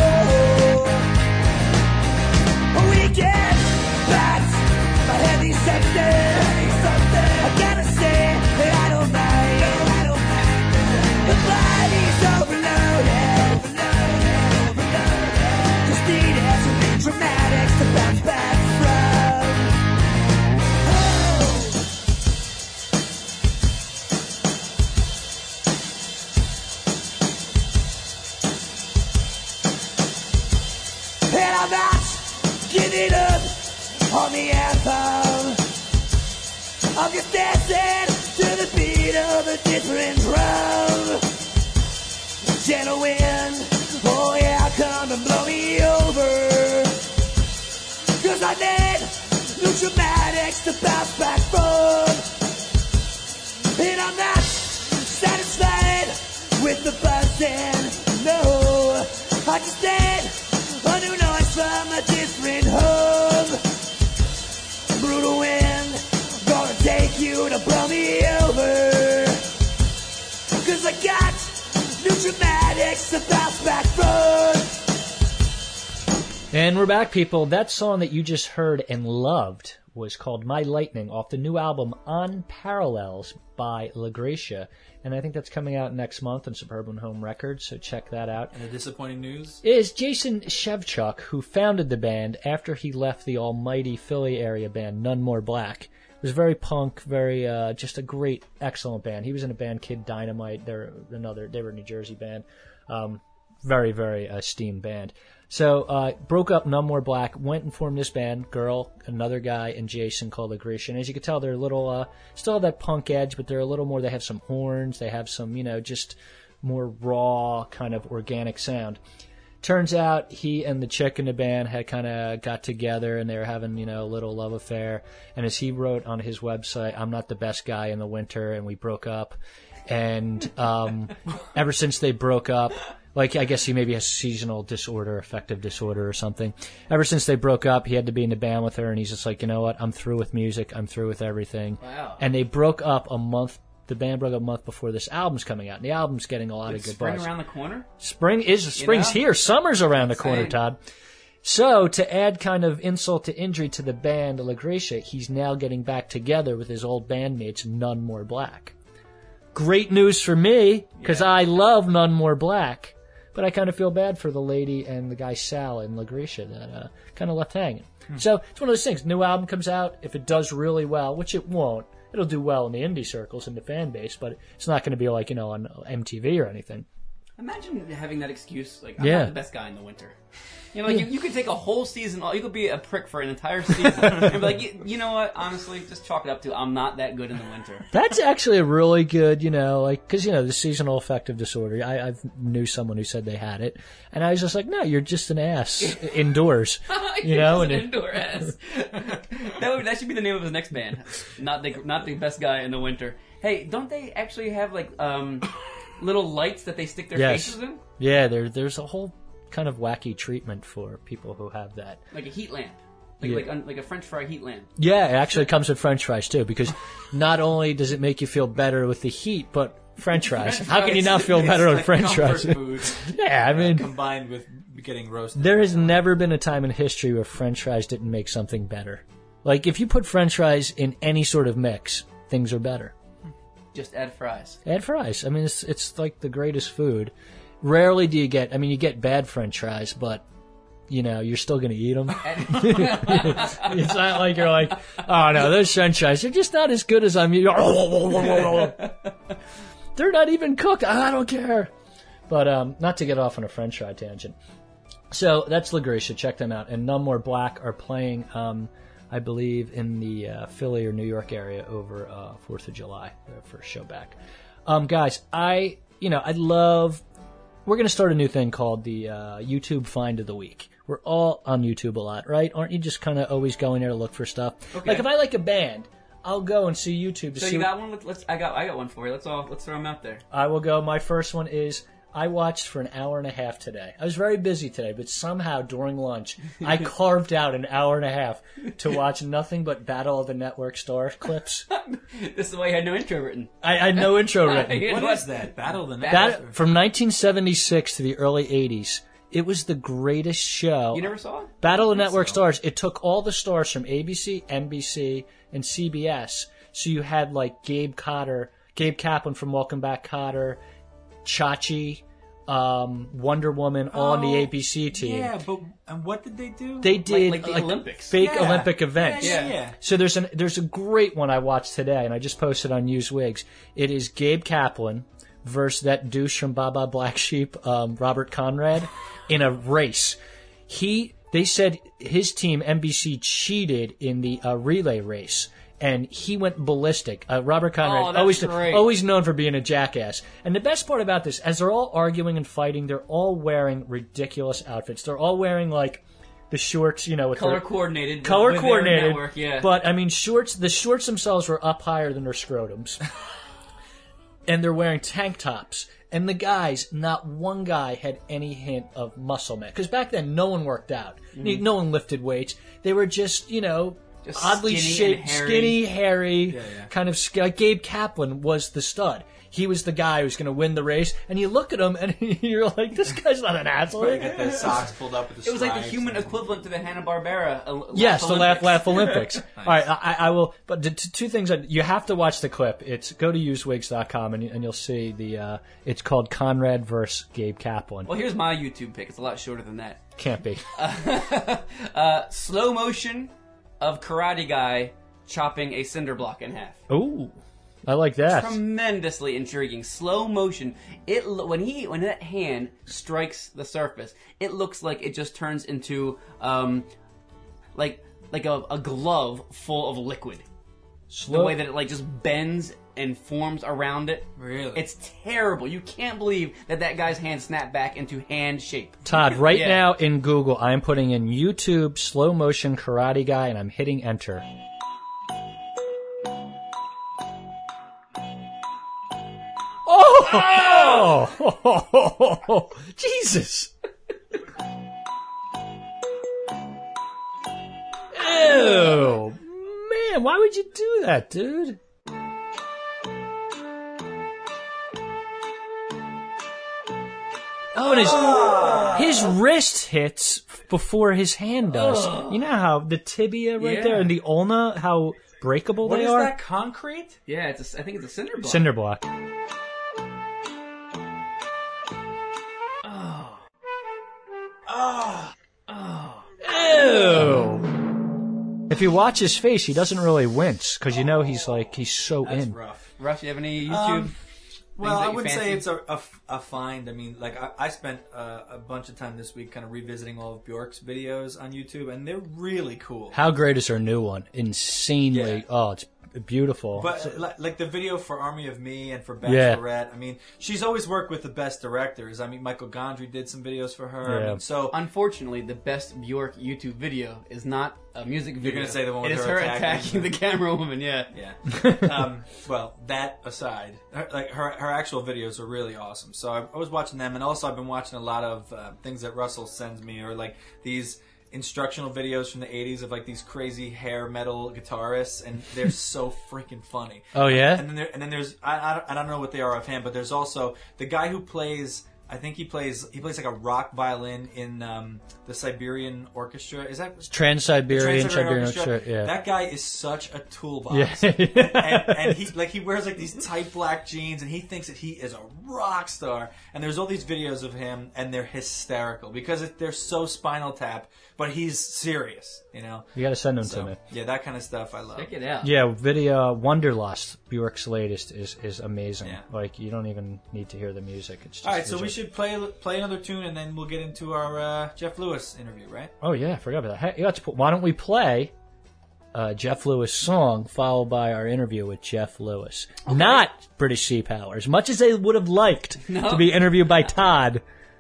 We get back my heavy something. I gotta say that I don't mind. The body's overloaded. Just needed to be dramatic to bounce back from. And I'm not giving up on the anthem. I'm just dancing to the beat of a different drum. Gentle wind, oh yeah, come and blow me over. Cause I need new dramatics to bounce back from. And I'm not satisfied with the buzzing, no. I just need a new noise from a different home. Brutal wind, gonna take you to blow me over. Cause I got new dramatics to bounce back from. And we're back, people. That song that you just heard and loved was called My Lightning off the new album On Parallels by La Gracia. And I think that's coming out next month on Suburban Home Records, so check that out. And the disappointing news is Jason Shevchuk, who founded the band after he left the almighty Philly area band None More Black. It was very punk, very just a great, excellent band. He was in a band Kid Dynamite. They were a New Jersey band. Very, very esteemed band. So broke up None More Black, went and formed this band, girl, another guy, and Jason called La Gracia. And as you can tell, they're a little, still have that punk edge, but they're a little more, they have some horns, they have some, just more raw, kind of organic sound. Turns out he and the chick in the band had kind of got together and they were having, a little love affair. And as he wrote on his website, I'm not the best guy in the winter, and we broke up. And ever since they broke up, I guess he maybe has seasonal disorder, affective disorder or something. Ever since they broke up, he had to be in the band with her, and he's just like, you know what, I'm through with music, I'm through with everything. Wow. And they broke up the band broke up a month before this album's coming out, and the album's getting a lot of good buzz. Spring around the corner? Spring's here, summer's around the corner, Todd. So, to add kind of insult to injury to the band, La Gracia, he's now getting back together with his old bandmates, None More Black. Great news for me, because I love None More Black. But I kind of feel bad for the lady and the guy Sal and La Gracia that kind of left hanging. So it's one of those things. New album comes out. If it does really well, which it won't, it'll do well in the indie circles and the fan base, but it's not going to be on MTV or anything. Imagine having that excuse, I'm not the best guy in the winter. You could take a whole season, you could be a prick for an entire season, and be like, you know what, honestly, just chalk it up to, I'm not that good in the winter. That's actually a really good, because, the seasonal affective disorder, I knew someone who said they had it, and I was just like, no, you're just an ass indoors. You're just an indoor ass. That should be the name of his next band. Not the best guy in the winter. Hey, don't they actually have, little lights that they stick their faces in? Yeah, there's a whole kind of wacky treatment for people who have that. Like a heat lamp. Like a French fry heat lamp. Yeah, it actually comes with French fries too, because not only does it make you feel better with the heat, but French fries. How can you not feel better with French fries? Food, yeah, I mean, combined with getting roasted. There has never been a time in history where French fries didn't make something better. If you put French fries in any sort of mix, things are better. Just add fries. Add fries. I mean, it's like the greatest food. Rarely do you get bad French fries, but, you're still going to eat them. It's not like you're like, oh no, those French fries, they're just not as good as I'm eating. They're not even cooked. I don't care. But, not to get off on a French fry tangent. So, that's La Gracia. Check them out. And None More Black are playing, I believe, in the Philly or New York area over 4th of July, their first show back. Guys, I love... We're going to start a new thing called the YouTube Find of the Week. We're all on YouTube a lot, right? Aren't you just kind of always going there to look for stuff? Okay. If I like a band, I'll go and see YouTube to see... So you got one? I got one for you. Let's throw them out there. I will go. My first one is... I watched for an hour and a half today. I was very busy today, but somehow during lunch, I carved out an hour and a half to watch nothing but Battle of the Network Star clips. This is why you had no intro written. I had no intro written. What is that? Battle of the Network? From 1976 to the early 80s. It was the greatest show. You never saw it? Battle of the Network Stars. It took all the stars from ABC, NBC, and CBS. So you had Gabe Kaplan from Welcome Back, Kotter, Chachi, Wonder Woman, all on the ABC team. Yeah, but what did they do? They did like the Olympics, fake Olympic events. Yeah. So there's a great one I watched today, and I just posted on Used Wigs. It is Gabe Kaplan versus that douche from Baba Black Sheep, Robert Conrad, in a race. They said his team NBC cheated in the relay race. And he went ballistic. Robert Conrad, always known for being a jackass. And the best part about this, as they're all arguing and fighting, they're all wearing ridiculous outfits. They're all wearing the shorts, with color coordinated. Color coordinated. Network, yeah. But I mean, the shorts themselves were up higher than their scrotums. And they're wearing tank tops. And the guys, not one guy had any hint of muscle man. Because back then, no one worked out. Mm-hmm. No one lifted weights. They were just, oddly shaped, skinny, hairy, kind of... Gabe Kaplan was the stud. he was the guy who's going to win the race. And you look at him, and you're like, this guy's not an athlete. Get the socks pulled up with the It was like the stripes human and- equivalent to the Hanna-Barbera Yes, the Olympics. Laugh Olympics. Nice. All right, I will. But the two things that you have to watch the clip. It's go to usedwigs.com and you'll see the. It's called Conrad versus Gabe Kaplan. Well, here's my YouTube pick. It's a lot shorter than that. Can't be. Slow motion of Karate Guy chopping a cinder block in half. Ooh, I like that. Tremendously intriguing. Slow motion. When that hand strikes the surface, it looks like it just turns into like a glove full of liquid. The way that it like just bends and forms around it. Really? It's terrible. You can't believe that guy's hand snapped back into hand shape. Todd, right Yeah. now in Google, I'm putting in YouTube slow motion Karate Guy and I'm hitting enter. Oh! Jesus! Ew! Man, why would you do that, dude? Oh, and his wrist hits before his hand does. You know how the tibia right Yeah. there and the ulna, how breakable What they is are? that, concrete? Yeah, I think it's a cinder block. Cinder block. Ew! If you watch his face, he doesn't really wince because you know he's so That's in. rough. Rush, you have any YouTube? Well, that I you wouldn't say fancy? it's a find. I mean, like I spent a bunch of time this week kind of revisiting all of Bjork's videos on YouTube, and they're really cool. How great is her new one? Insanely. Yeah. Oh, it's beautiful. But like the video for Army of Me and for Yeah. Bachelorette, I mean, she's always worked with the best directors. I mean, Michael Gondry did some videos for her. Yeah. I mean, so Unfortunately, the best Bjork YouTube video is not a music video. gonna say the one with It is her her attacking attacking the camera woman, yeah. yeah. Well, that aside, her actual videos are really awesome. So I was watching them, and also I've been watching a lot of things that Russell sends me, or like these instructional videos from the 80s of like these crazy hair metal guitarists, and they're so freaking funny. Oh, yeah? And then there's I don't know what they are offhand, but there's also the guy who plays. I think he plays like a rock violin in the Siberian Orchestra. Is that Trans-Siberian, Trans-Siberian Orchestra, yeah. That guy is such a toolbox. Yeah. and he wears like these tight black jeans, and he thinks that he is a rock star. And there's all these videos of him, and they're hysterical because they're so Spinal Tap, but he's serious. You know. You got to send them So, to me. yeah, that kind of stuff I love. Check it out. Yeah, video Wonderlust, Bjork's latest, is amazing. Yeah. Like, you don't even need to hear the music. It's just All right, so we music. should play another tune, and then we'll get into our Jeff Lewis interview, right? Oh, yeah, I forgot about that. Hey, why don't we play Jeff Lewis song followed by our interview with Jeff Lewis? Not British Sea Power, as much as they would have liked to be interviewed by Todd.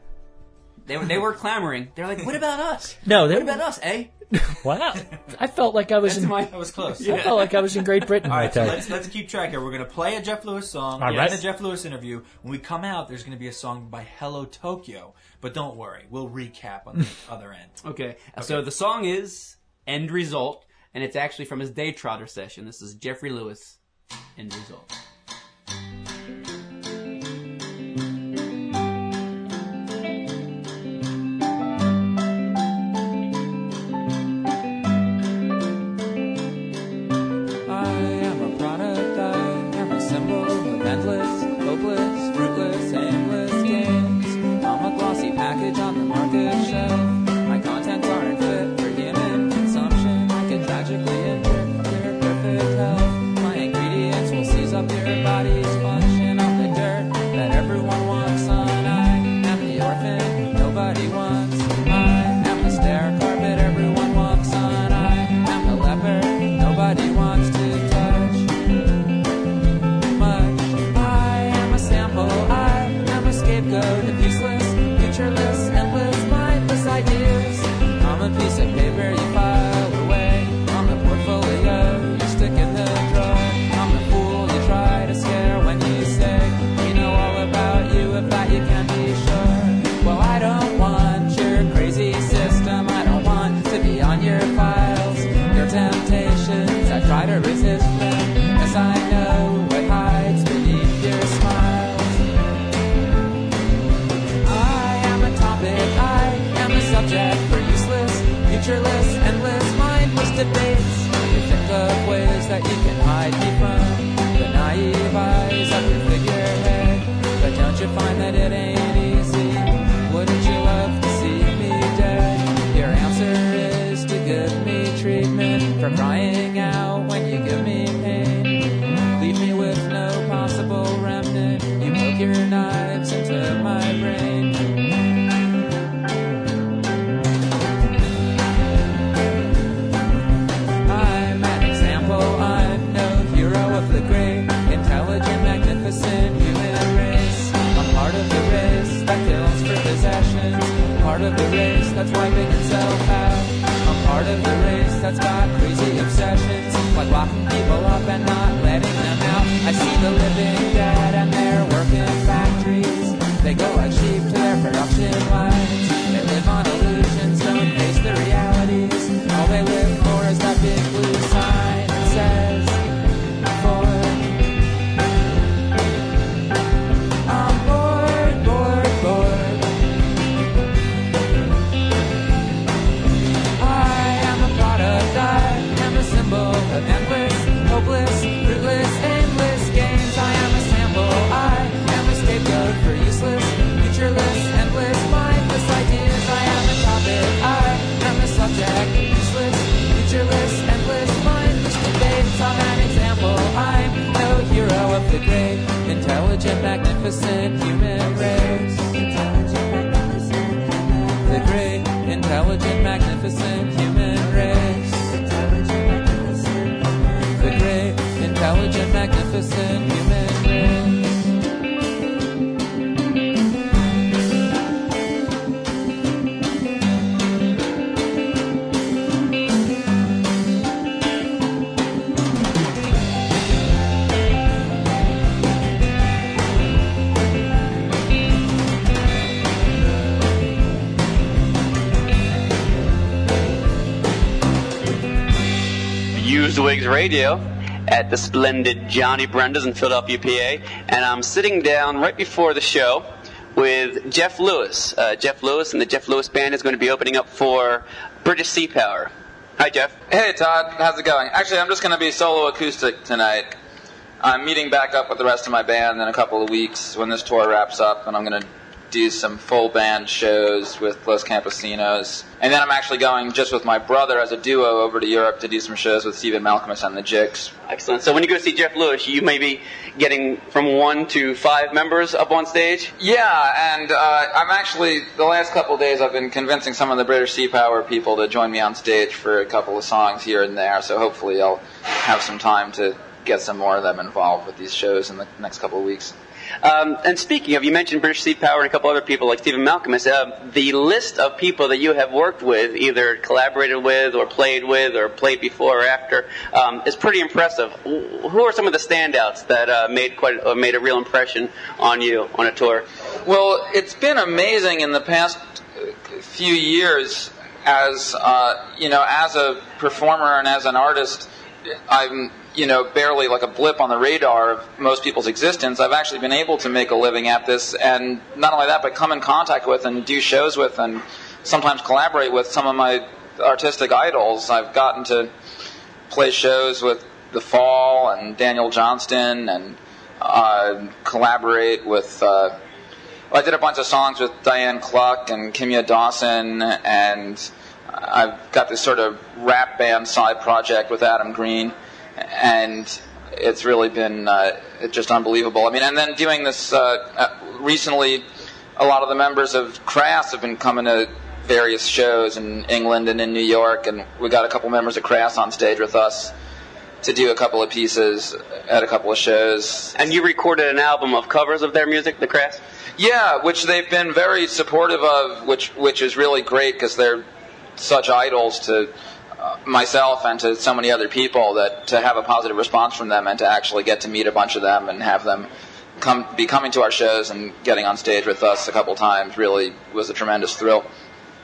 They were clamoring. They're like, what about us? No, What about us, eh? Wow, I felt like I was in. That was close. I felt like I was in Great Britain All right right, so there. let's keep track here. We're going to play a Jeff Lewis song. All right. And a Jeff Lewis interview. When we come out, there's going to be a song by Hello Tokyo. But don't worry, we'll recap on the other end. Okay. So the song is End Result, and it's actually from his Day Trotter session. This is Jeffrey Lewis, End Result. I am a product, I am a symbol of endless, hopeless, fruitless, aimless games. I'm a glossy package on the market shelf. My contents aren't fit for human consumption. I can tragically injure your perfect health. My ingredients will seize up your body's function. I'm the dirt that everyone wants on. I am the orphan nobody wants. I am the stair carpet everyone walks on. I am the leper nobody wants to touch much. I am a sample, I am a scapegoat of useless, futureless, endless, mindless ideas. I'm a piece of paper you file away. I'm the portfolio you stick in the drawer. I'm the fool you try to scare when you say you know all about you, if that you can be sure. Well, I don't want your crazy system. I don't want to be on your files. Your temptations, I try to resist them, as I know what hides beneath your smile. debates. You think of ways that you can hide me from the naive eyes of your figurehead. But don't you find that it ain't easy? Wouldn't you love to see me dead? Your answer is to give me treatment for crying out when you give me pain. Leave me with no possible remnant. You poke your knives into my brain. I'm an example, I'm no hero of the great, intelligent, magnificent human race. I'm part of the race that kills for possessions, part of the race that's wiping itself out. I'm part of the race that's got crazy obsessions, like locking people up and not letting them out. I see the living dead and they're working factories. They go like sheep to their production lines. They live on illusions, don't face the realities. All they live for is that big blue sign that says, bored. I'm bored, bored, bored. I am a product, I am a symbol of endless, hopeless, fruitless, aimless games. I am a sample, I am a scapegoat for useless, futureless, endless, mindless ideas. I am a topic, I am a subject, useless, futureless, endless, mindless debates. I'm an example, I'm no hero of the great, intelligent, magnificent human race. The great, intelligent, magnificent human race. The great, intelligent, magnificent human race. Used Wigs Radio at the splendid Johnny Brenda's in Philadelphia, PA, and I'm sitting down right before the show with Jeff Lewis. Jeff Lewis and the Jeff Lewis Band is going to be opening up for British Sea Power. Hi, Jeff. Hey, Todd. How's it going? Actually, I'm just going to be solo acoustic tonight. I'm meeting back up with the rest of my band in a couple of weeks when this tour wraps up, and I'm going to do some full band shows with Los Campesinos. And then I'm actually going just with my brother as a duo over to Europe to do some shows with Stephen Malcolmus and the Jigs. Excellent. So when you go see Jeff Lewis, you may be getting from 1 to 5 members up on stage? Yeah, and I'm actually, the last couple of days I've been convincing some of the British Sea Power people to join me on stage for a couple of songs here and there, so hopefully I'll have some time to get some more of them involved with these shows in the next couple of weeks. And speaking of, you mentioned British Sea Power and a couple other people like Stephen Malcolmus. The list of people that you have worked with, either collaborated with or played before or after, is pretty impressive. Who are some of the standouts that made a real impression on you on a tour? Well, it's been amazing in the past few years as a performer and as an artist. I'm barely like a blip on the radar of most people's existence. I've actually been able to make a living at this, and not only that, but come in contact with and do shows with and sometimes collaborate with some of my artistic idols. I've gotten to play shows with The Fall and Daniel Johnston and collaborate with... I did a bunch of songs with Diane Cluck and Kimya Dawson, and I've got this sort of rap band side project with Adam Green, and it's really been just unbelievable. I mean, and then doing this recently, a lot of the members of Crass have been coming to various shows in England and in New York, and we got a couple members of Crass on stage with us to do a couple of pieces at a couple of shows. And you recorded an album of covers of their music, the Crass? Yeah, which they've been very supportive of, which is really great because they're such idols to myself and to so many other people, that to have a positive response from them and to actually get to meet a bunch of them and have them be coming to our shows and getting on stage with us a couple times really was a tremendous thrill.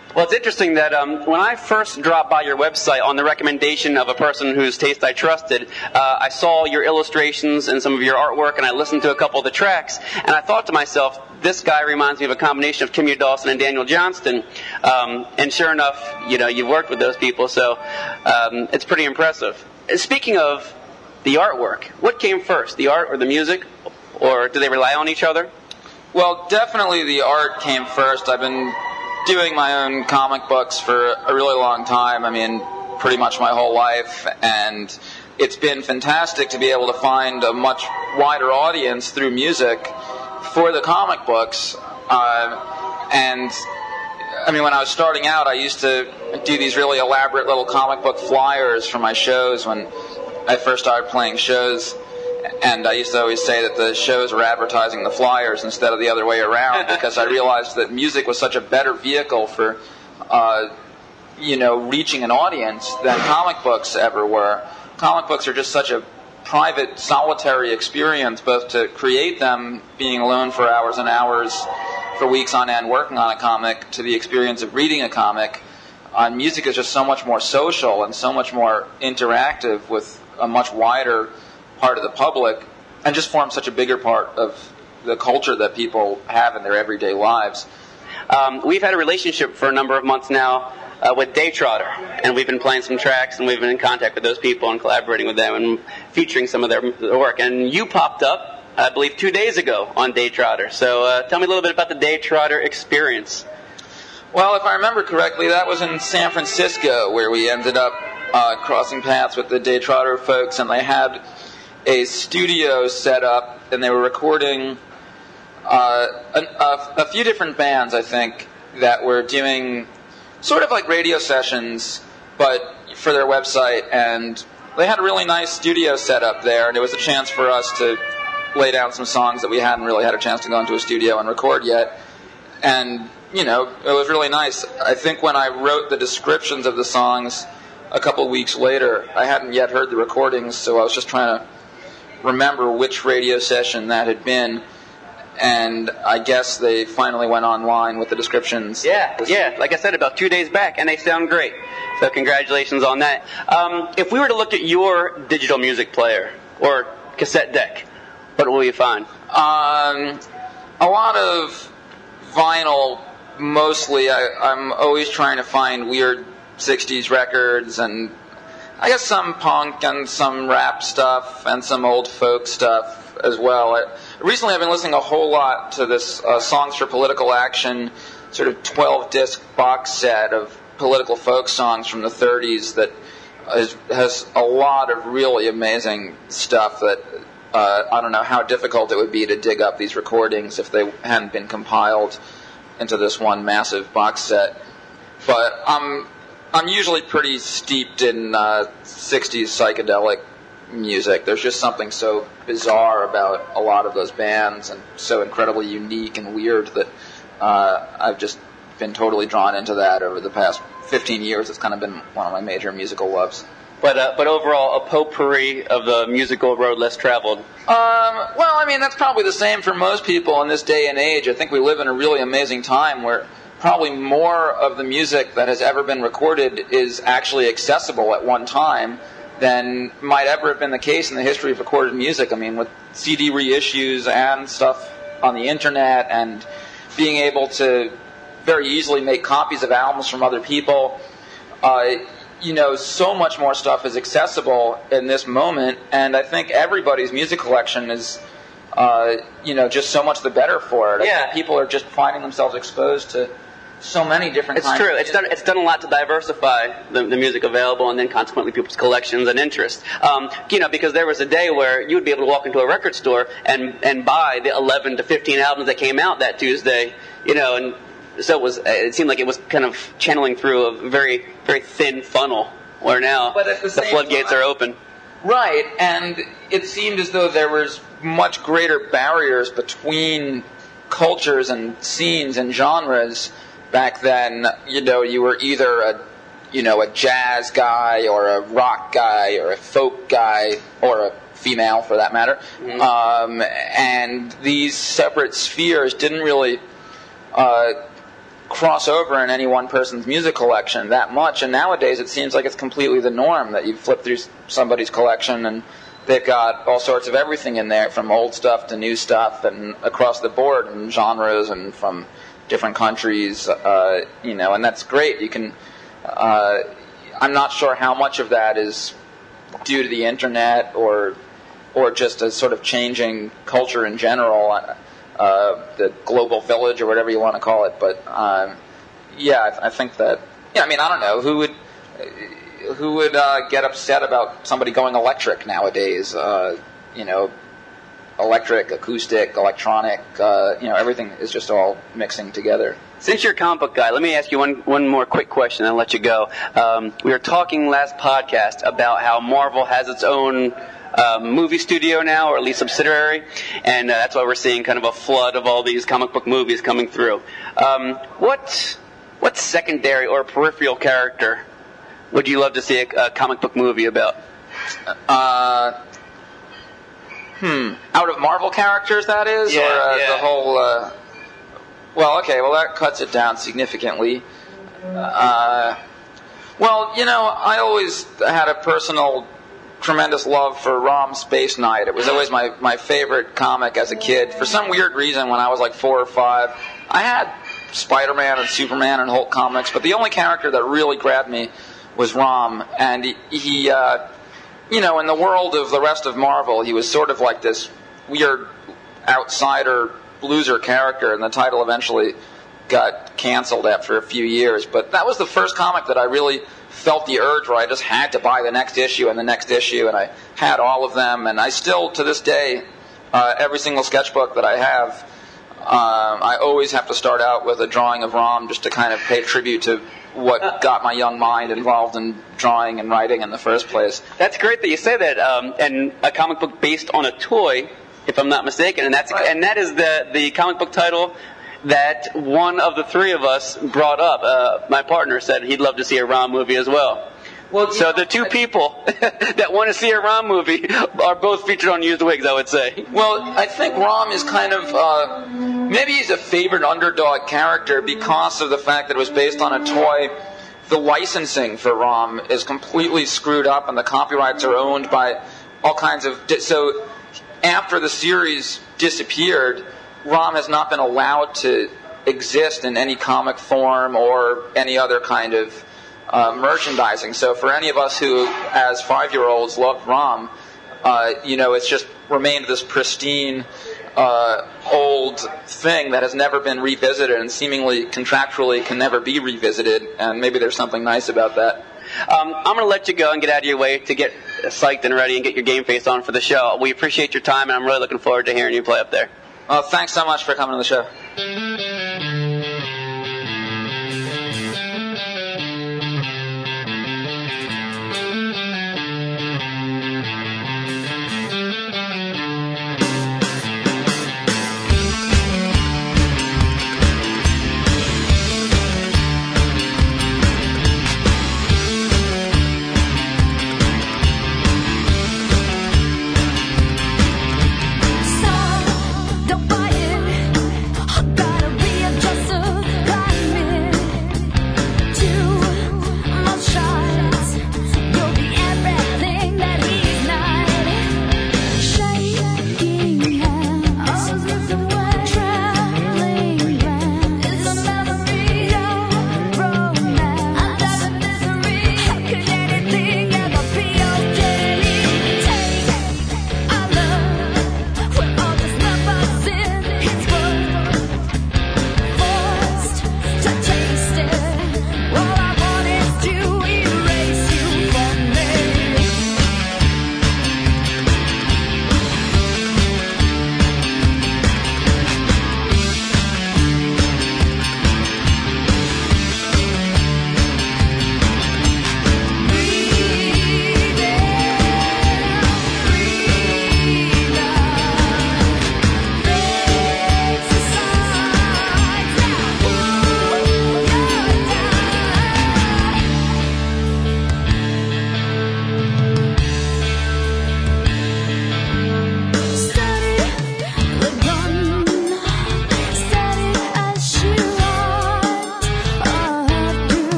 Well, it's interesting that when I first dropped by your website on the recommendation of a person whose taste I trusted, I saw your illustrations and some of your artwork, and I listened to a couple of the tracks, and I thought to myself, this guy reminds me of a combination of Timmy Dawson and Daniel Johnston. And sure enough, you've worked with those people, so it's pretty impressive. Speaking of the artwork, what came first, the art or the music, or do they rely on each other? Well, definitely the art came first. I've been doing my own comic books for a really long time. I mean, pretty much my whole life, and it's been fantastic to be able to find a much wider audience through music for the comic books. And I mean, when I was starting out, I used to do these really elaborate little comic book flyers for my shows when I first started playing shows. And I used to always say that the shows were advertising the flyers instead of the other way around, because I realized that music was such a better vehicle for, reaching an audience than comic books ever were. Comic books are just such a private, solitary experience, both to create them, being alone for hours and hours, for weeks on end working on a comic, to the experience of reading a comic. Music is just so much more social and so much more interactive with a much wider part of the public, and just forms such a bigger part of the culture that people have in their everyday lives. We've had a relationship for a number of months now with Daytrotter, and we've been playing some tracks, and we've been in contact with those people and collaborating with them and featuring some of their work. And you popped up, I believe, 2 days ago on Daytrotter. So tell me a little bit about the Daytrotter experience. Well, if I remember correctly, that was in San Francisco, where we ended up crossing paths with the Daytrotter folks, and they had a studio set up, and they were recording a few different bands, I think, that were doing sort of like radio sessions, but for their website, and they had a really nice studio set up there, and it was a chance for us to lay down some songs that we hadn't really had a chance to go into a studio and record yet, and, it was really nice. I think when I wrote the descriptions of the songs a couple weeks later, I hadn't yet heard the recordings, so I was just trying to remember which radio session that had been, and I guess they finally went online with the descriptions. Yeah, like I said, about 2 days back, and they sound great. So congratulations on that. If we were to look at your digital music player or cassette deck, what will you find? A lot of vinyl, mostly. I'm always trying to find weird 60s records, and I guess some punk and some rap stuff and some old folk stuff as well. Recently I've been listening a whole lot to this Songs for Political Action sort of 12-disc box set of political folk songs from the 30s that has a lot of really amazing stuff that I don't know how difficult it would be to dig up these recordings if they hadn't been compiled into this one massive box set. But I'm usually pretty steeped in 60s psychedelic music. There's just something so bizarre about a lot of those bands and so incredibly unique and weird that I've just been totally drawn into that over the past 15 years. It's kind of been one of my major musical loves. But overall, a potpourri of the musical road less traveled. Well, I mean, that's probably the same for most people in this day and age. I think we live in a really amazing time where probably more of the music that has ever been recorded is actually accessible at one time than might ever have been the case in the history of recorded music. I mean, with CD reissues and stuff on the internet and being able to very easily make copies of albums from other people, so much more stuff is accessible in this moment, and I think everybody's music collection is, just so much the better for it. I think people are just finding themselves exposed to so many different kinds. It's true. It's done a lot to diversify the music available, and then consequently people's collections and interests. Because there was a day where you would be able to walk into a record store and buy the 11 to 15 albums that came out that Tuesday. And so it seemed like it was kind of channeling through a very, very thin funnel, where now the floodgates are open. Right, and it seemed as though there was much greater barriers between cultures and scenes and genres back then. You were either a jazz guy or a rock guy or a folk guy or a female, for that matter. Mm-hmm. And these separate spheres didn't really cross over in any one person's music collection that much, and nowadays it seems like it's completely the norm that you flip through somebody's collection and they've got all sorts of everything in there, from old stuff to new stuff, and across the board, and genres, and from different countries, and that's great. You can, I'm not sure how much of that is due to the internet or just a sort of changing culture in general, the global village or whatever you want to call it. But I think that. Yeah, I mean, I don't know who would get upset about somebody going electric nowadays. Electric, acoustic, electronic. Everything is just all mixing together. Since you're a comic book guy, let me ask you one more quick question and I'll let you go. We were talking last podcast about how Marvel has its own movie studio now, or at least subsidiary, and that's why we're seeing kind of a flood of all these comic book movies coming through. What secondary or peripheral character would you love to see a comic book movie about? Out of Marvel characters, that is? Yeah, or yeah. the whole... that cuts it down significantly. I always had a personal, tremendous love for Rom Space Knight. It was always my favorite comic as a kid. For some weird reason, when I was like 4 or 5, I had Spider-Man and Superman and Hulk comics, but the only character that really grabbed me was Rom, and he in the world of the rest of Marvel, he was sort of like this weird outsider loser character, and the title eventually got canceled after a few years. But that was the first comic that I really felt the urge where I just had to buy the next issue and the next issue, and I had all of them, and I still, to this day, every single sketchbook that I have, I always have to start out with a drawing of Rom just to kind of pay tribute to what got my young mind involved in drawing and writing in the first place. That's great that you say that, and a comic book based on a toy, if I'm not mistaken, and that is the comic book title that one of the three of us brought up. My partner said he'd love to see a Rom movie as well. So the two people that want to see a Rom movie are both featured on Used Wigs, I would say. Well, I think Rom is kind of, maybe he's a favored underdog character because of the fact that it was based on a toy. The licensing for Rom is completely screwed up, and the copyrights are owned by all kinds of... So after the series disappeared, Rom has not been allowed to exist in any comic form or any other kind of merchandising. So for any of us who, as 5-year-olds, loved Rom, it's just remained this pristine, old thing that has never been revisited and seemingly contractually can never be revisited, and maybe there's something nice about that. I'm going to let you go and get out of your way to get psyched and ready and get your game face on for the show. We appreciate your time, and I'm really looking forward to hearing you play up there. Well, thanks so much for coming on the show. Don't buy it.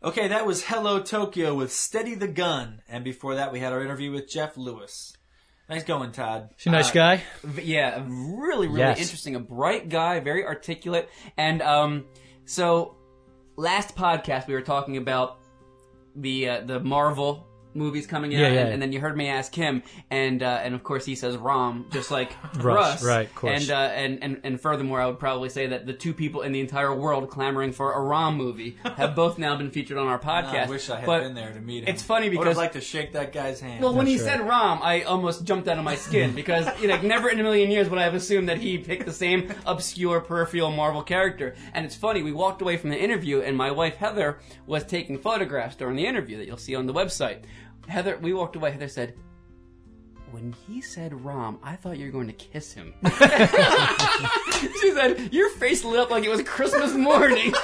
Okay, that was Hello Tokyo with Steady the Gun. And before that, we had our interview with Jeff Lewis. Nice going, Todd. Is he a nice guy? Yeah, really, really Yes. interesting. A bright guy, very articulate. And so, last podcast we were talking about the Marvel movies coming out, Yeah, yeah. And then you heard me ask him, and of course he says Rom, just like Russ, Russ, right, of course. And furthermore, I would probably say that the two people in the entire world clamoring for a Rom movie have both now been featured on our podcast. I wish I had But been there to meet him. It's funny I would because have liked to shake that guy's hand. well, when he That's said right. Rom, I almost jumped out of my skin because never in a million years would I have assumed that he picked the same obscure peripheral Marvel character. And it's funny, we walked away from the interview, and my wife Heather was taking photographs during the interview that you'll see on the website. We walked away. Heather said, "When he said Rom, I thought you were going to kiss him." She said, "Your face lit up like it was Christmas morning."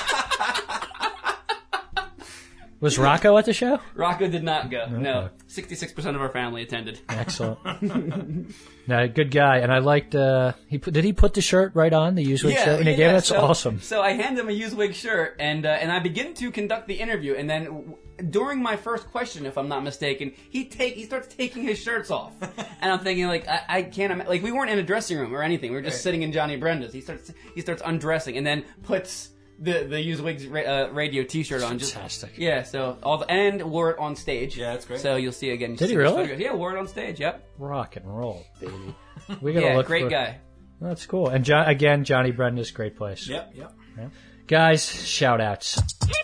Was Rocco at the show? Rocco did not go. No, 66% of our family attended. Excellent. No, good guy, and I liked. Did he put the shirt right on the Usewig shirt when he gave it? That's awesome. So I hand him a Usewig shirt, and I begin to conduct the interview, and then during my first question, if I'm not mistaken, he starts taking his shirts off, and I'm thinking like I can't like we weren't in a dressing room or anything, we were just sitting in Johnny Brenda's. He starts undressing, and then puts the Usewig's radio T-shirt on. Fantastic. Yeah, so and wore it on stage. Yeah, that's great. So you'll see again. Did he really? Yeah, wore it on stage. Yep. Rock and roll, baby. We gotta Yeah, look great for... guy. That's cool. And Johnny Brenda's great place. Yep. Yeah. Guys, shout outs.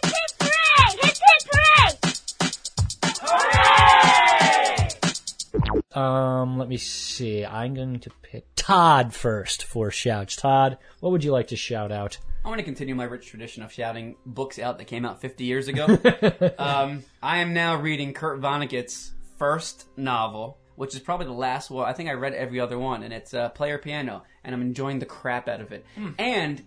Let me see. I'm going to pick Todd first for shouts. Todd, what would you like to shout out? I want to continue my rich tradition of shouting books out that came out 50 years ago. I am now reading Kurt Vonnegut's first novel, which is probably the last one. I think I read every other one, and it's Player Piano, and I'm enjoying the crap out of it. And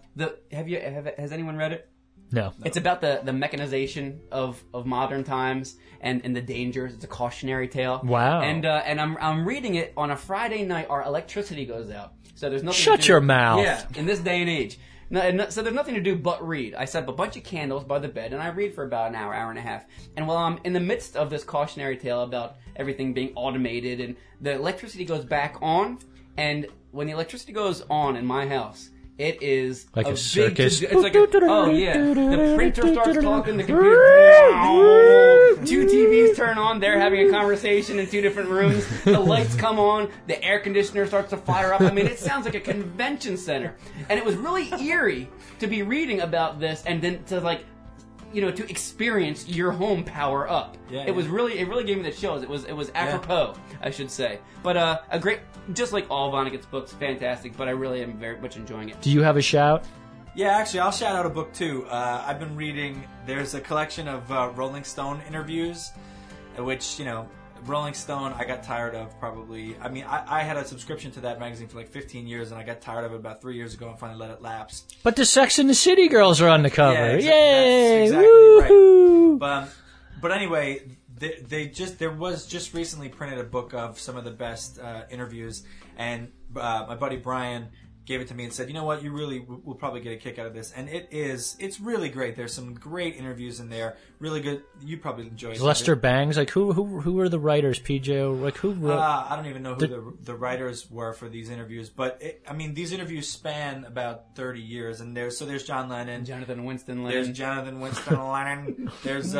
has anyone read it? No. It's about the mechanization of modern times and the dangers. It's a cautionary tale. Wow. And I'm reading it on a Friday night. Our electricity goes out, so there's nothing. Shut to do. your mouth. Yeah, in this day and age. So there's nothing to do but read. I set up a bunch of candles by the bed, and I read for about an hour and a half. And while I'm in the midst of this cautionary tale about everything being automated, and the electricity goes back on, and when the electricity goes on in my house, it is like a big circus. It's like oh yeah, the printer starts talking, the computer. 2 TVs turn on. They're having a conversation in 2 different rooms. The lights come on. The air conditioner starts to fire up. I mean, it sounds like a convention center. And it was really eerie to be reading about this, and then to to experience your home power up. Yeah, it really gave me the chills. It was apropos, I should say. But a great, just like all Vonnegut's books, fantastic. But I really am very much enjoying it. Do you have a shout? Yeah, actually, I'll shout out a book too. I've been reading. There's a collection of Rolling Stone interviews, which Rolling Stone, I got tired of probably. I mean, I had a subscription to that magazine for like 15 years, and I got tired of it about 3 years ago and finally let it lapse. But the Sex and the City girls are on the cover. Yeah, Yay! that's exactly Woo-hoo! right. But anyway, there was just recently printed a book of some of the best interviews, and my buddy Brian gave it to me and said, you know what, you really will probably get a kick out of this. And it's really great. There's some great interviews in there. Really good. You probably enjoy it. Lester Bangs, like who were the writers? PJ, like who wrote? I don't even know who the writers were for these interviews, but these interviews span about 30 years, and there's John Lennon, Jonathan Winston Lennon. There's Jonathan Winston Lennon. There's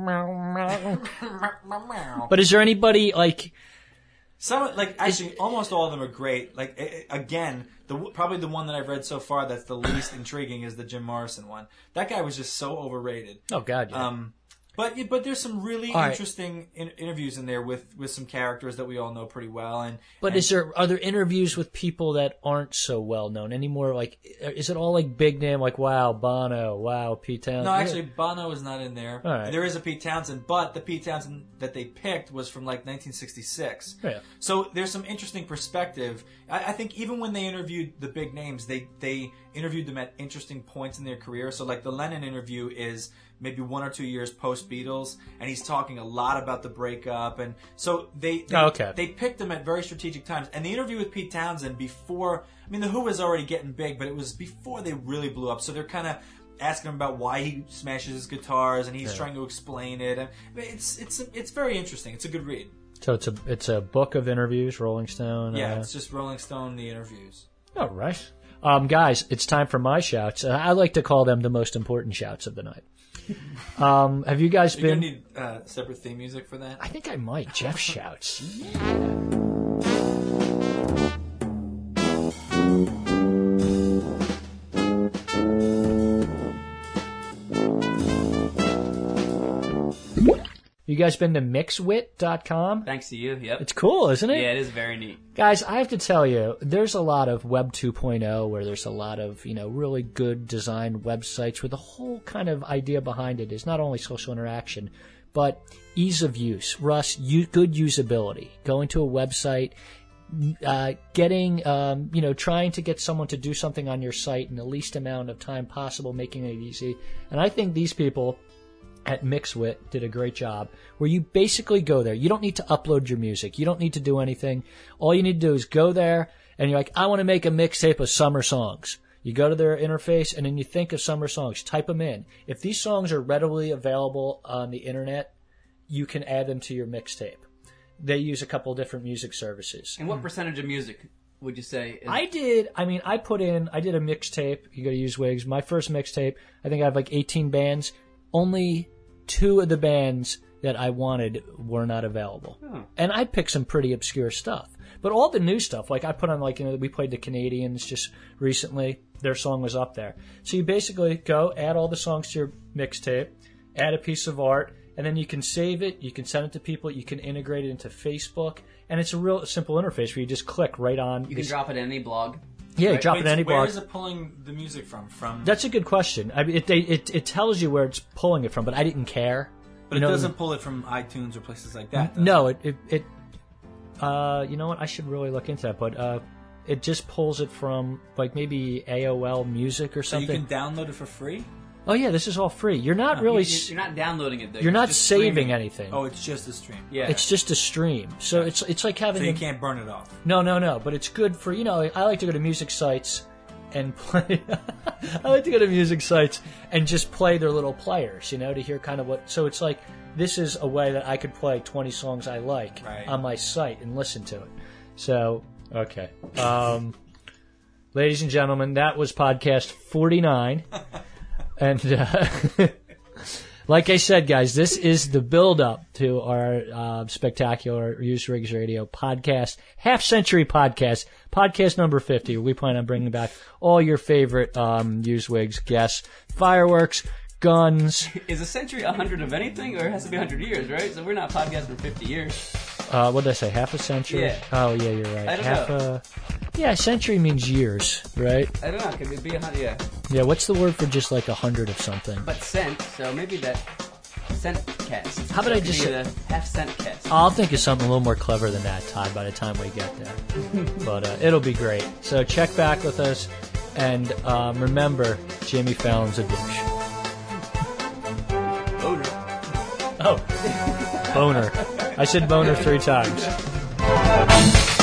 But is there anybody like? Some actually almost all of them are great. Again, probably the one that I've read so far that's the least intriguing is the Jim Morrison one. That guy was just so overrated. Oh God, yeah. But there's some really interesting interviews in there with some characters that we all know pretty well. Are there interviews with people that aren't so well known anymore? Like, is it all like big name? Like, wow, Bono, wow, Pete Townsend. No, actually, Bono is not in there. All right. There is a Pete Townsend, but the Pete Townsend that they picked was from 1966. Yeah. So there's some interesting perspective. I think even when they interviewed the big names, they interviewed them at interesting points in their career. So the Lennon interview is maybe 1 or 2 years post Beatles, and he's talking a lot about the breakup, and so they picked him at very strategic times. And the interview with Pete Townsend before, the Who was already getting big, but it was before they really blew up. So they're kind of asking him about why he smashes his guitars, and he's trying to explain it. And it's very interesting. It's a good read. So it's a book of interviews, Rolling Stone. Yeah, it's just Rolling Stone, the interviews. All right. Guys, it's time for my shouts. I like to call them the most important shouts of the night. Have you guys been... You're going to need separate theme music for that? I think I might. Jeff shouts. You guys been to mixwit.com? Thanks to you, yep. It's cool, isn't it? Yeah, it is very neat. Guys, I have to tell you, there's a lot of Web 2.0 where there's a lot of, really good designed websites where the whole kind of idea behind it is not only social interaction, but ease of use. Russ, good usability. Going to a website, getting, trying to get someone to do something on your site in the least amount of time possible, making it easy. And I think these people at Mixwit did a great job, where you basically go there. You don't need to upload your music. You don't need to do anything. All you need to do is go there, and you're like, I want to make a mixtape of summer songs. You go to their interface, and then you think of summer songs. Type them in. If these songs are readily available on the internet, you can add them to your mixtape. They use a couple different music services. And what percentage of music would you say? I did a mixtape. You go to UseWigs. My first mixtape, I think I have like 18 bands. Only 2 of the bands that I wanted were not available. Oh. And I picked some pretty obscure stuff. But all the new stuff, like I put on we played the Canadians just recently. Their song was up there. So you basically go, add all the songs to your mixtape, add a piece of art, and then you can save it, you can send it to people, you can integrate it into Facebook, and it's a real simple interface where you just click right on. You can drop it in any blog. Yeah, right. Drop it in any blog. Where is it pulling the music from? That's a good question. I mean, it tells you where it's pulling it from, but I didn't care. But it doesn't pull it from iTunes or places like that. No, it you know what? I should really look into that. But it just pulls it from like maybe AOL Music or something. So you can download it for free? Oh yeah, this is all free. You're not really. You're not downloading it though. You're not saving streaming anything. Oh, it's just a stream. Yeah, it's just a stream. So it's like having. So you can't burn it off. No. But it's good for I like to go to music sites and play. I like to go to music sites and just play their little players, to hear kind of what. So it's like this is a way that I could play 20 songs I like on my site and listen to it. So okay, ladies and gentlemen, that was podcast 49. And like I said, guys, this is the build-up to our spectacular Used Rigs Radio podcast, half-century podcast number 50. We plan on bringing back all your favorite Used Wigs guests, fireworks, guns. Is a century 100 of anything, or it has to be 100 years, right? So we're not podcasting for 50 years. What did I say? Half a century? Yeah. Oh, yeah, you're right. I don't know. Yeah, century means years, right? I don't know. Could it be 100? Yeah. Yeah, what's the word for just like 100 of something? But cent, so maybe that cent cast. How about I just say the half cent cast? I'll think of something a little more clever than that, Todd, by the time we get there. But it'll be great. So check back with us, and remember, Jimmy Fallon's a douche. Boner. Oh, boner. I said boner 3 times.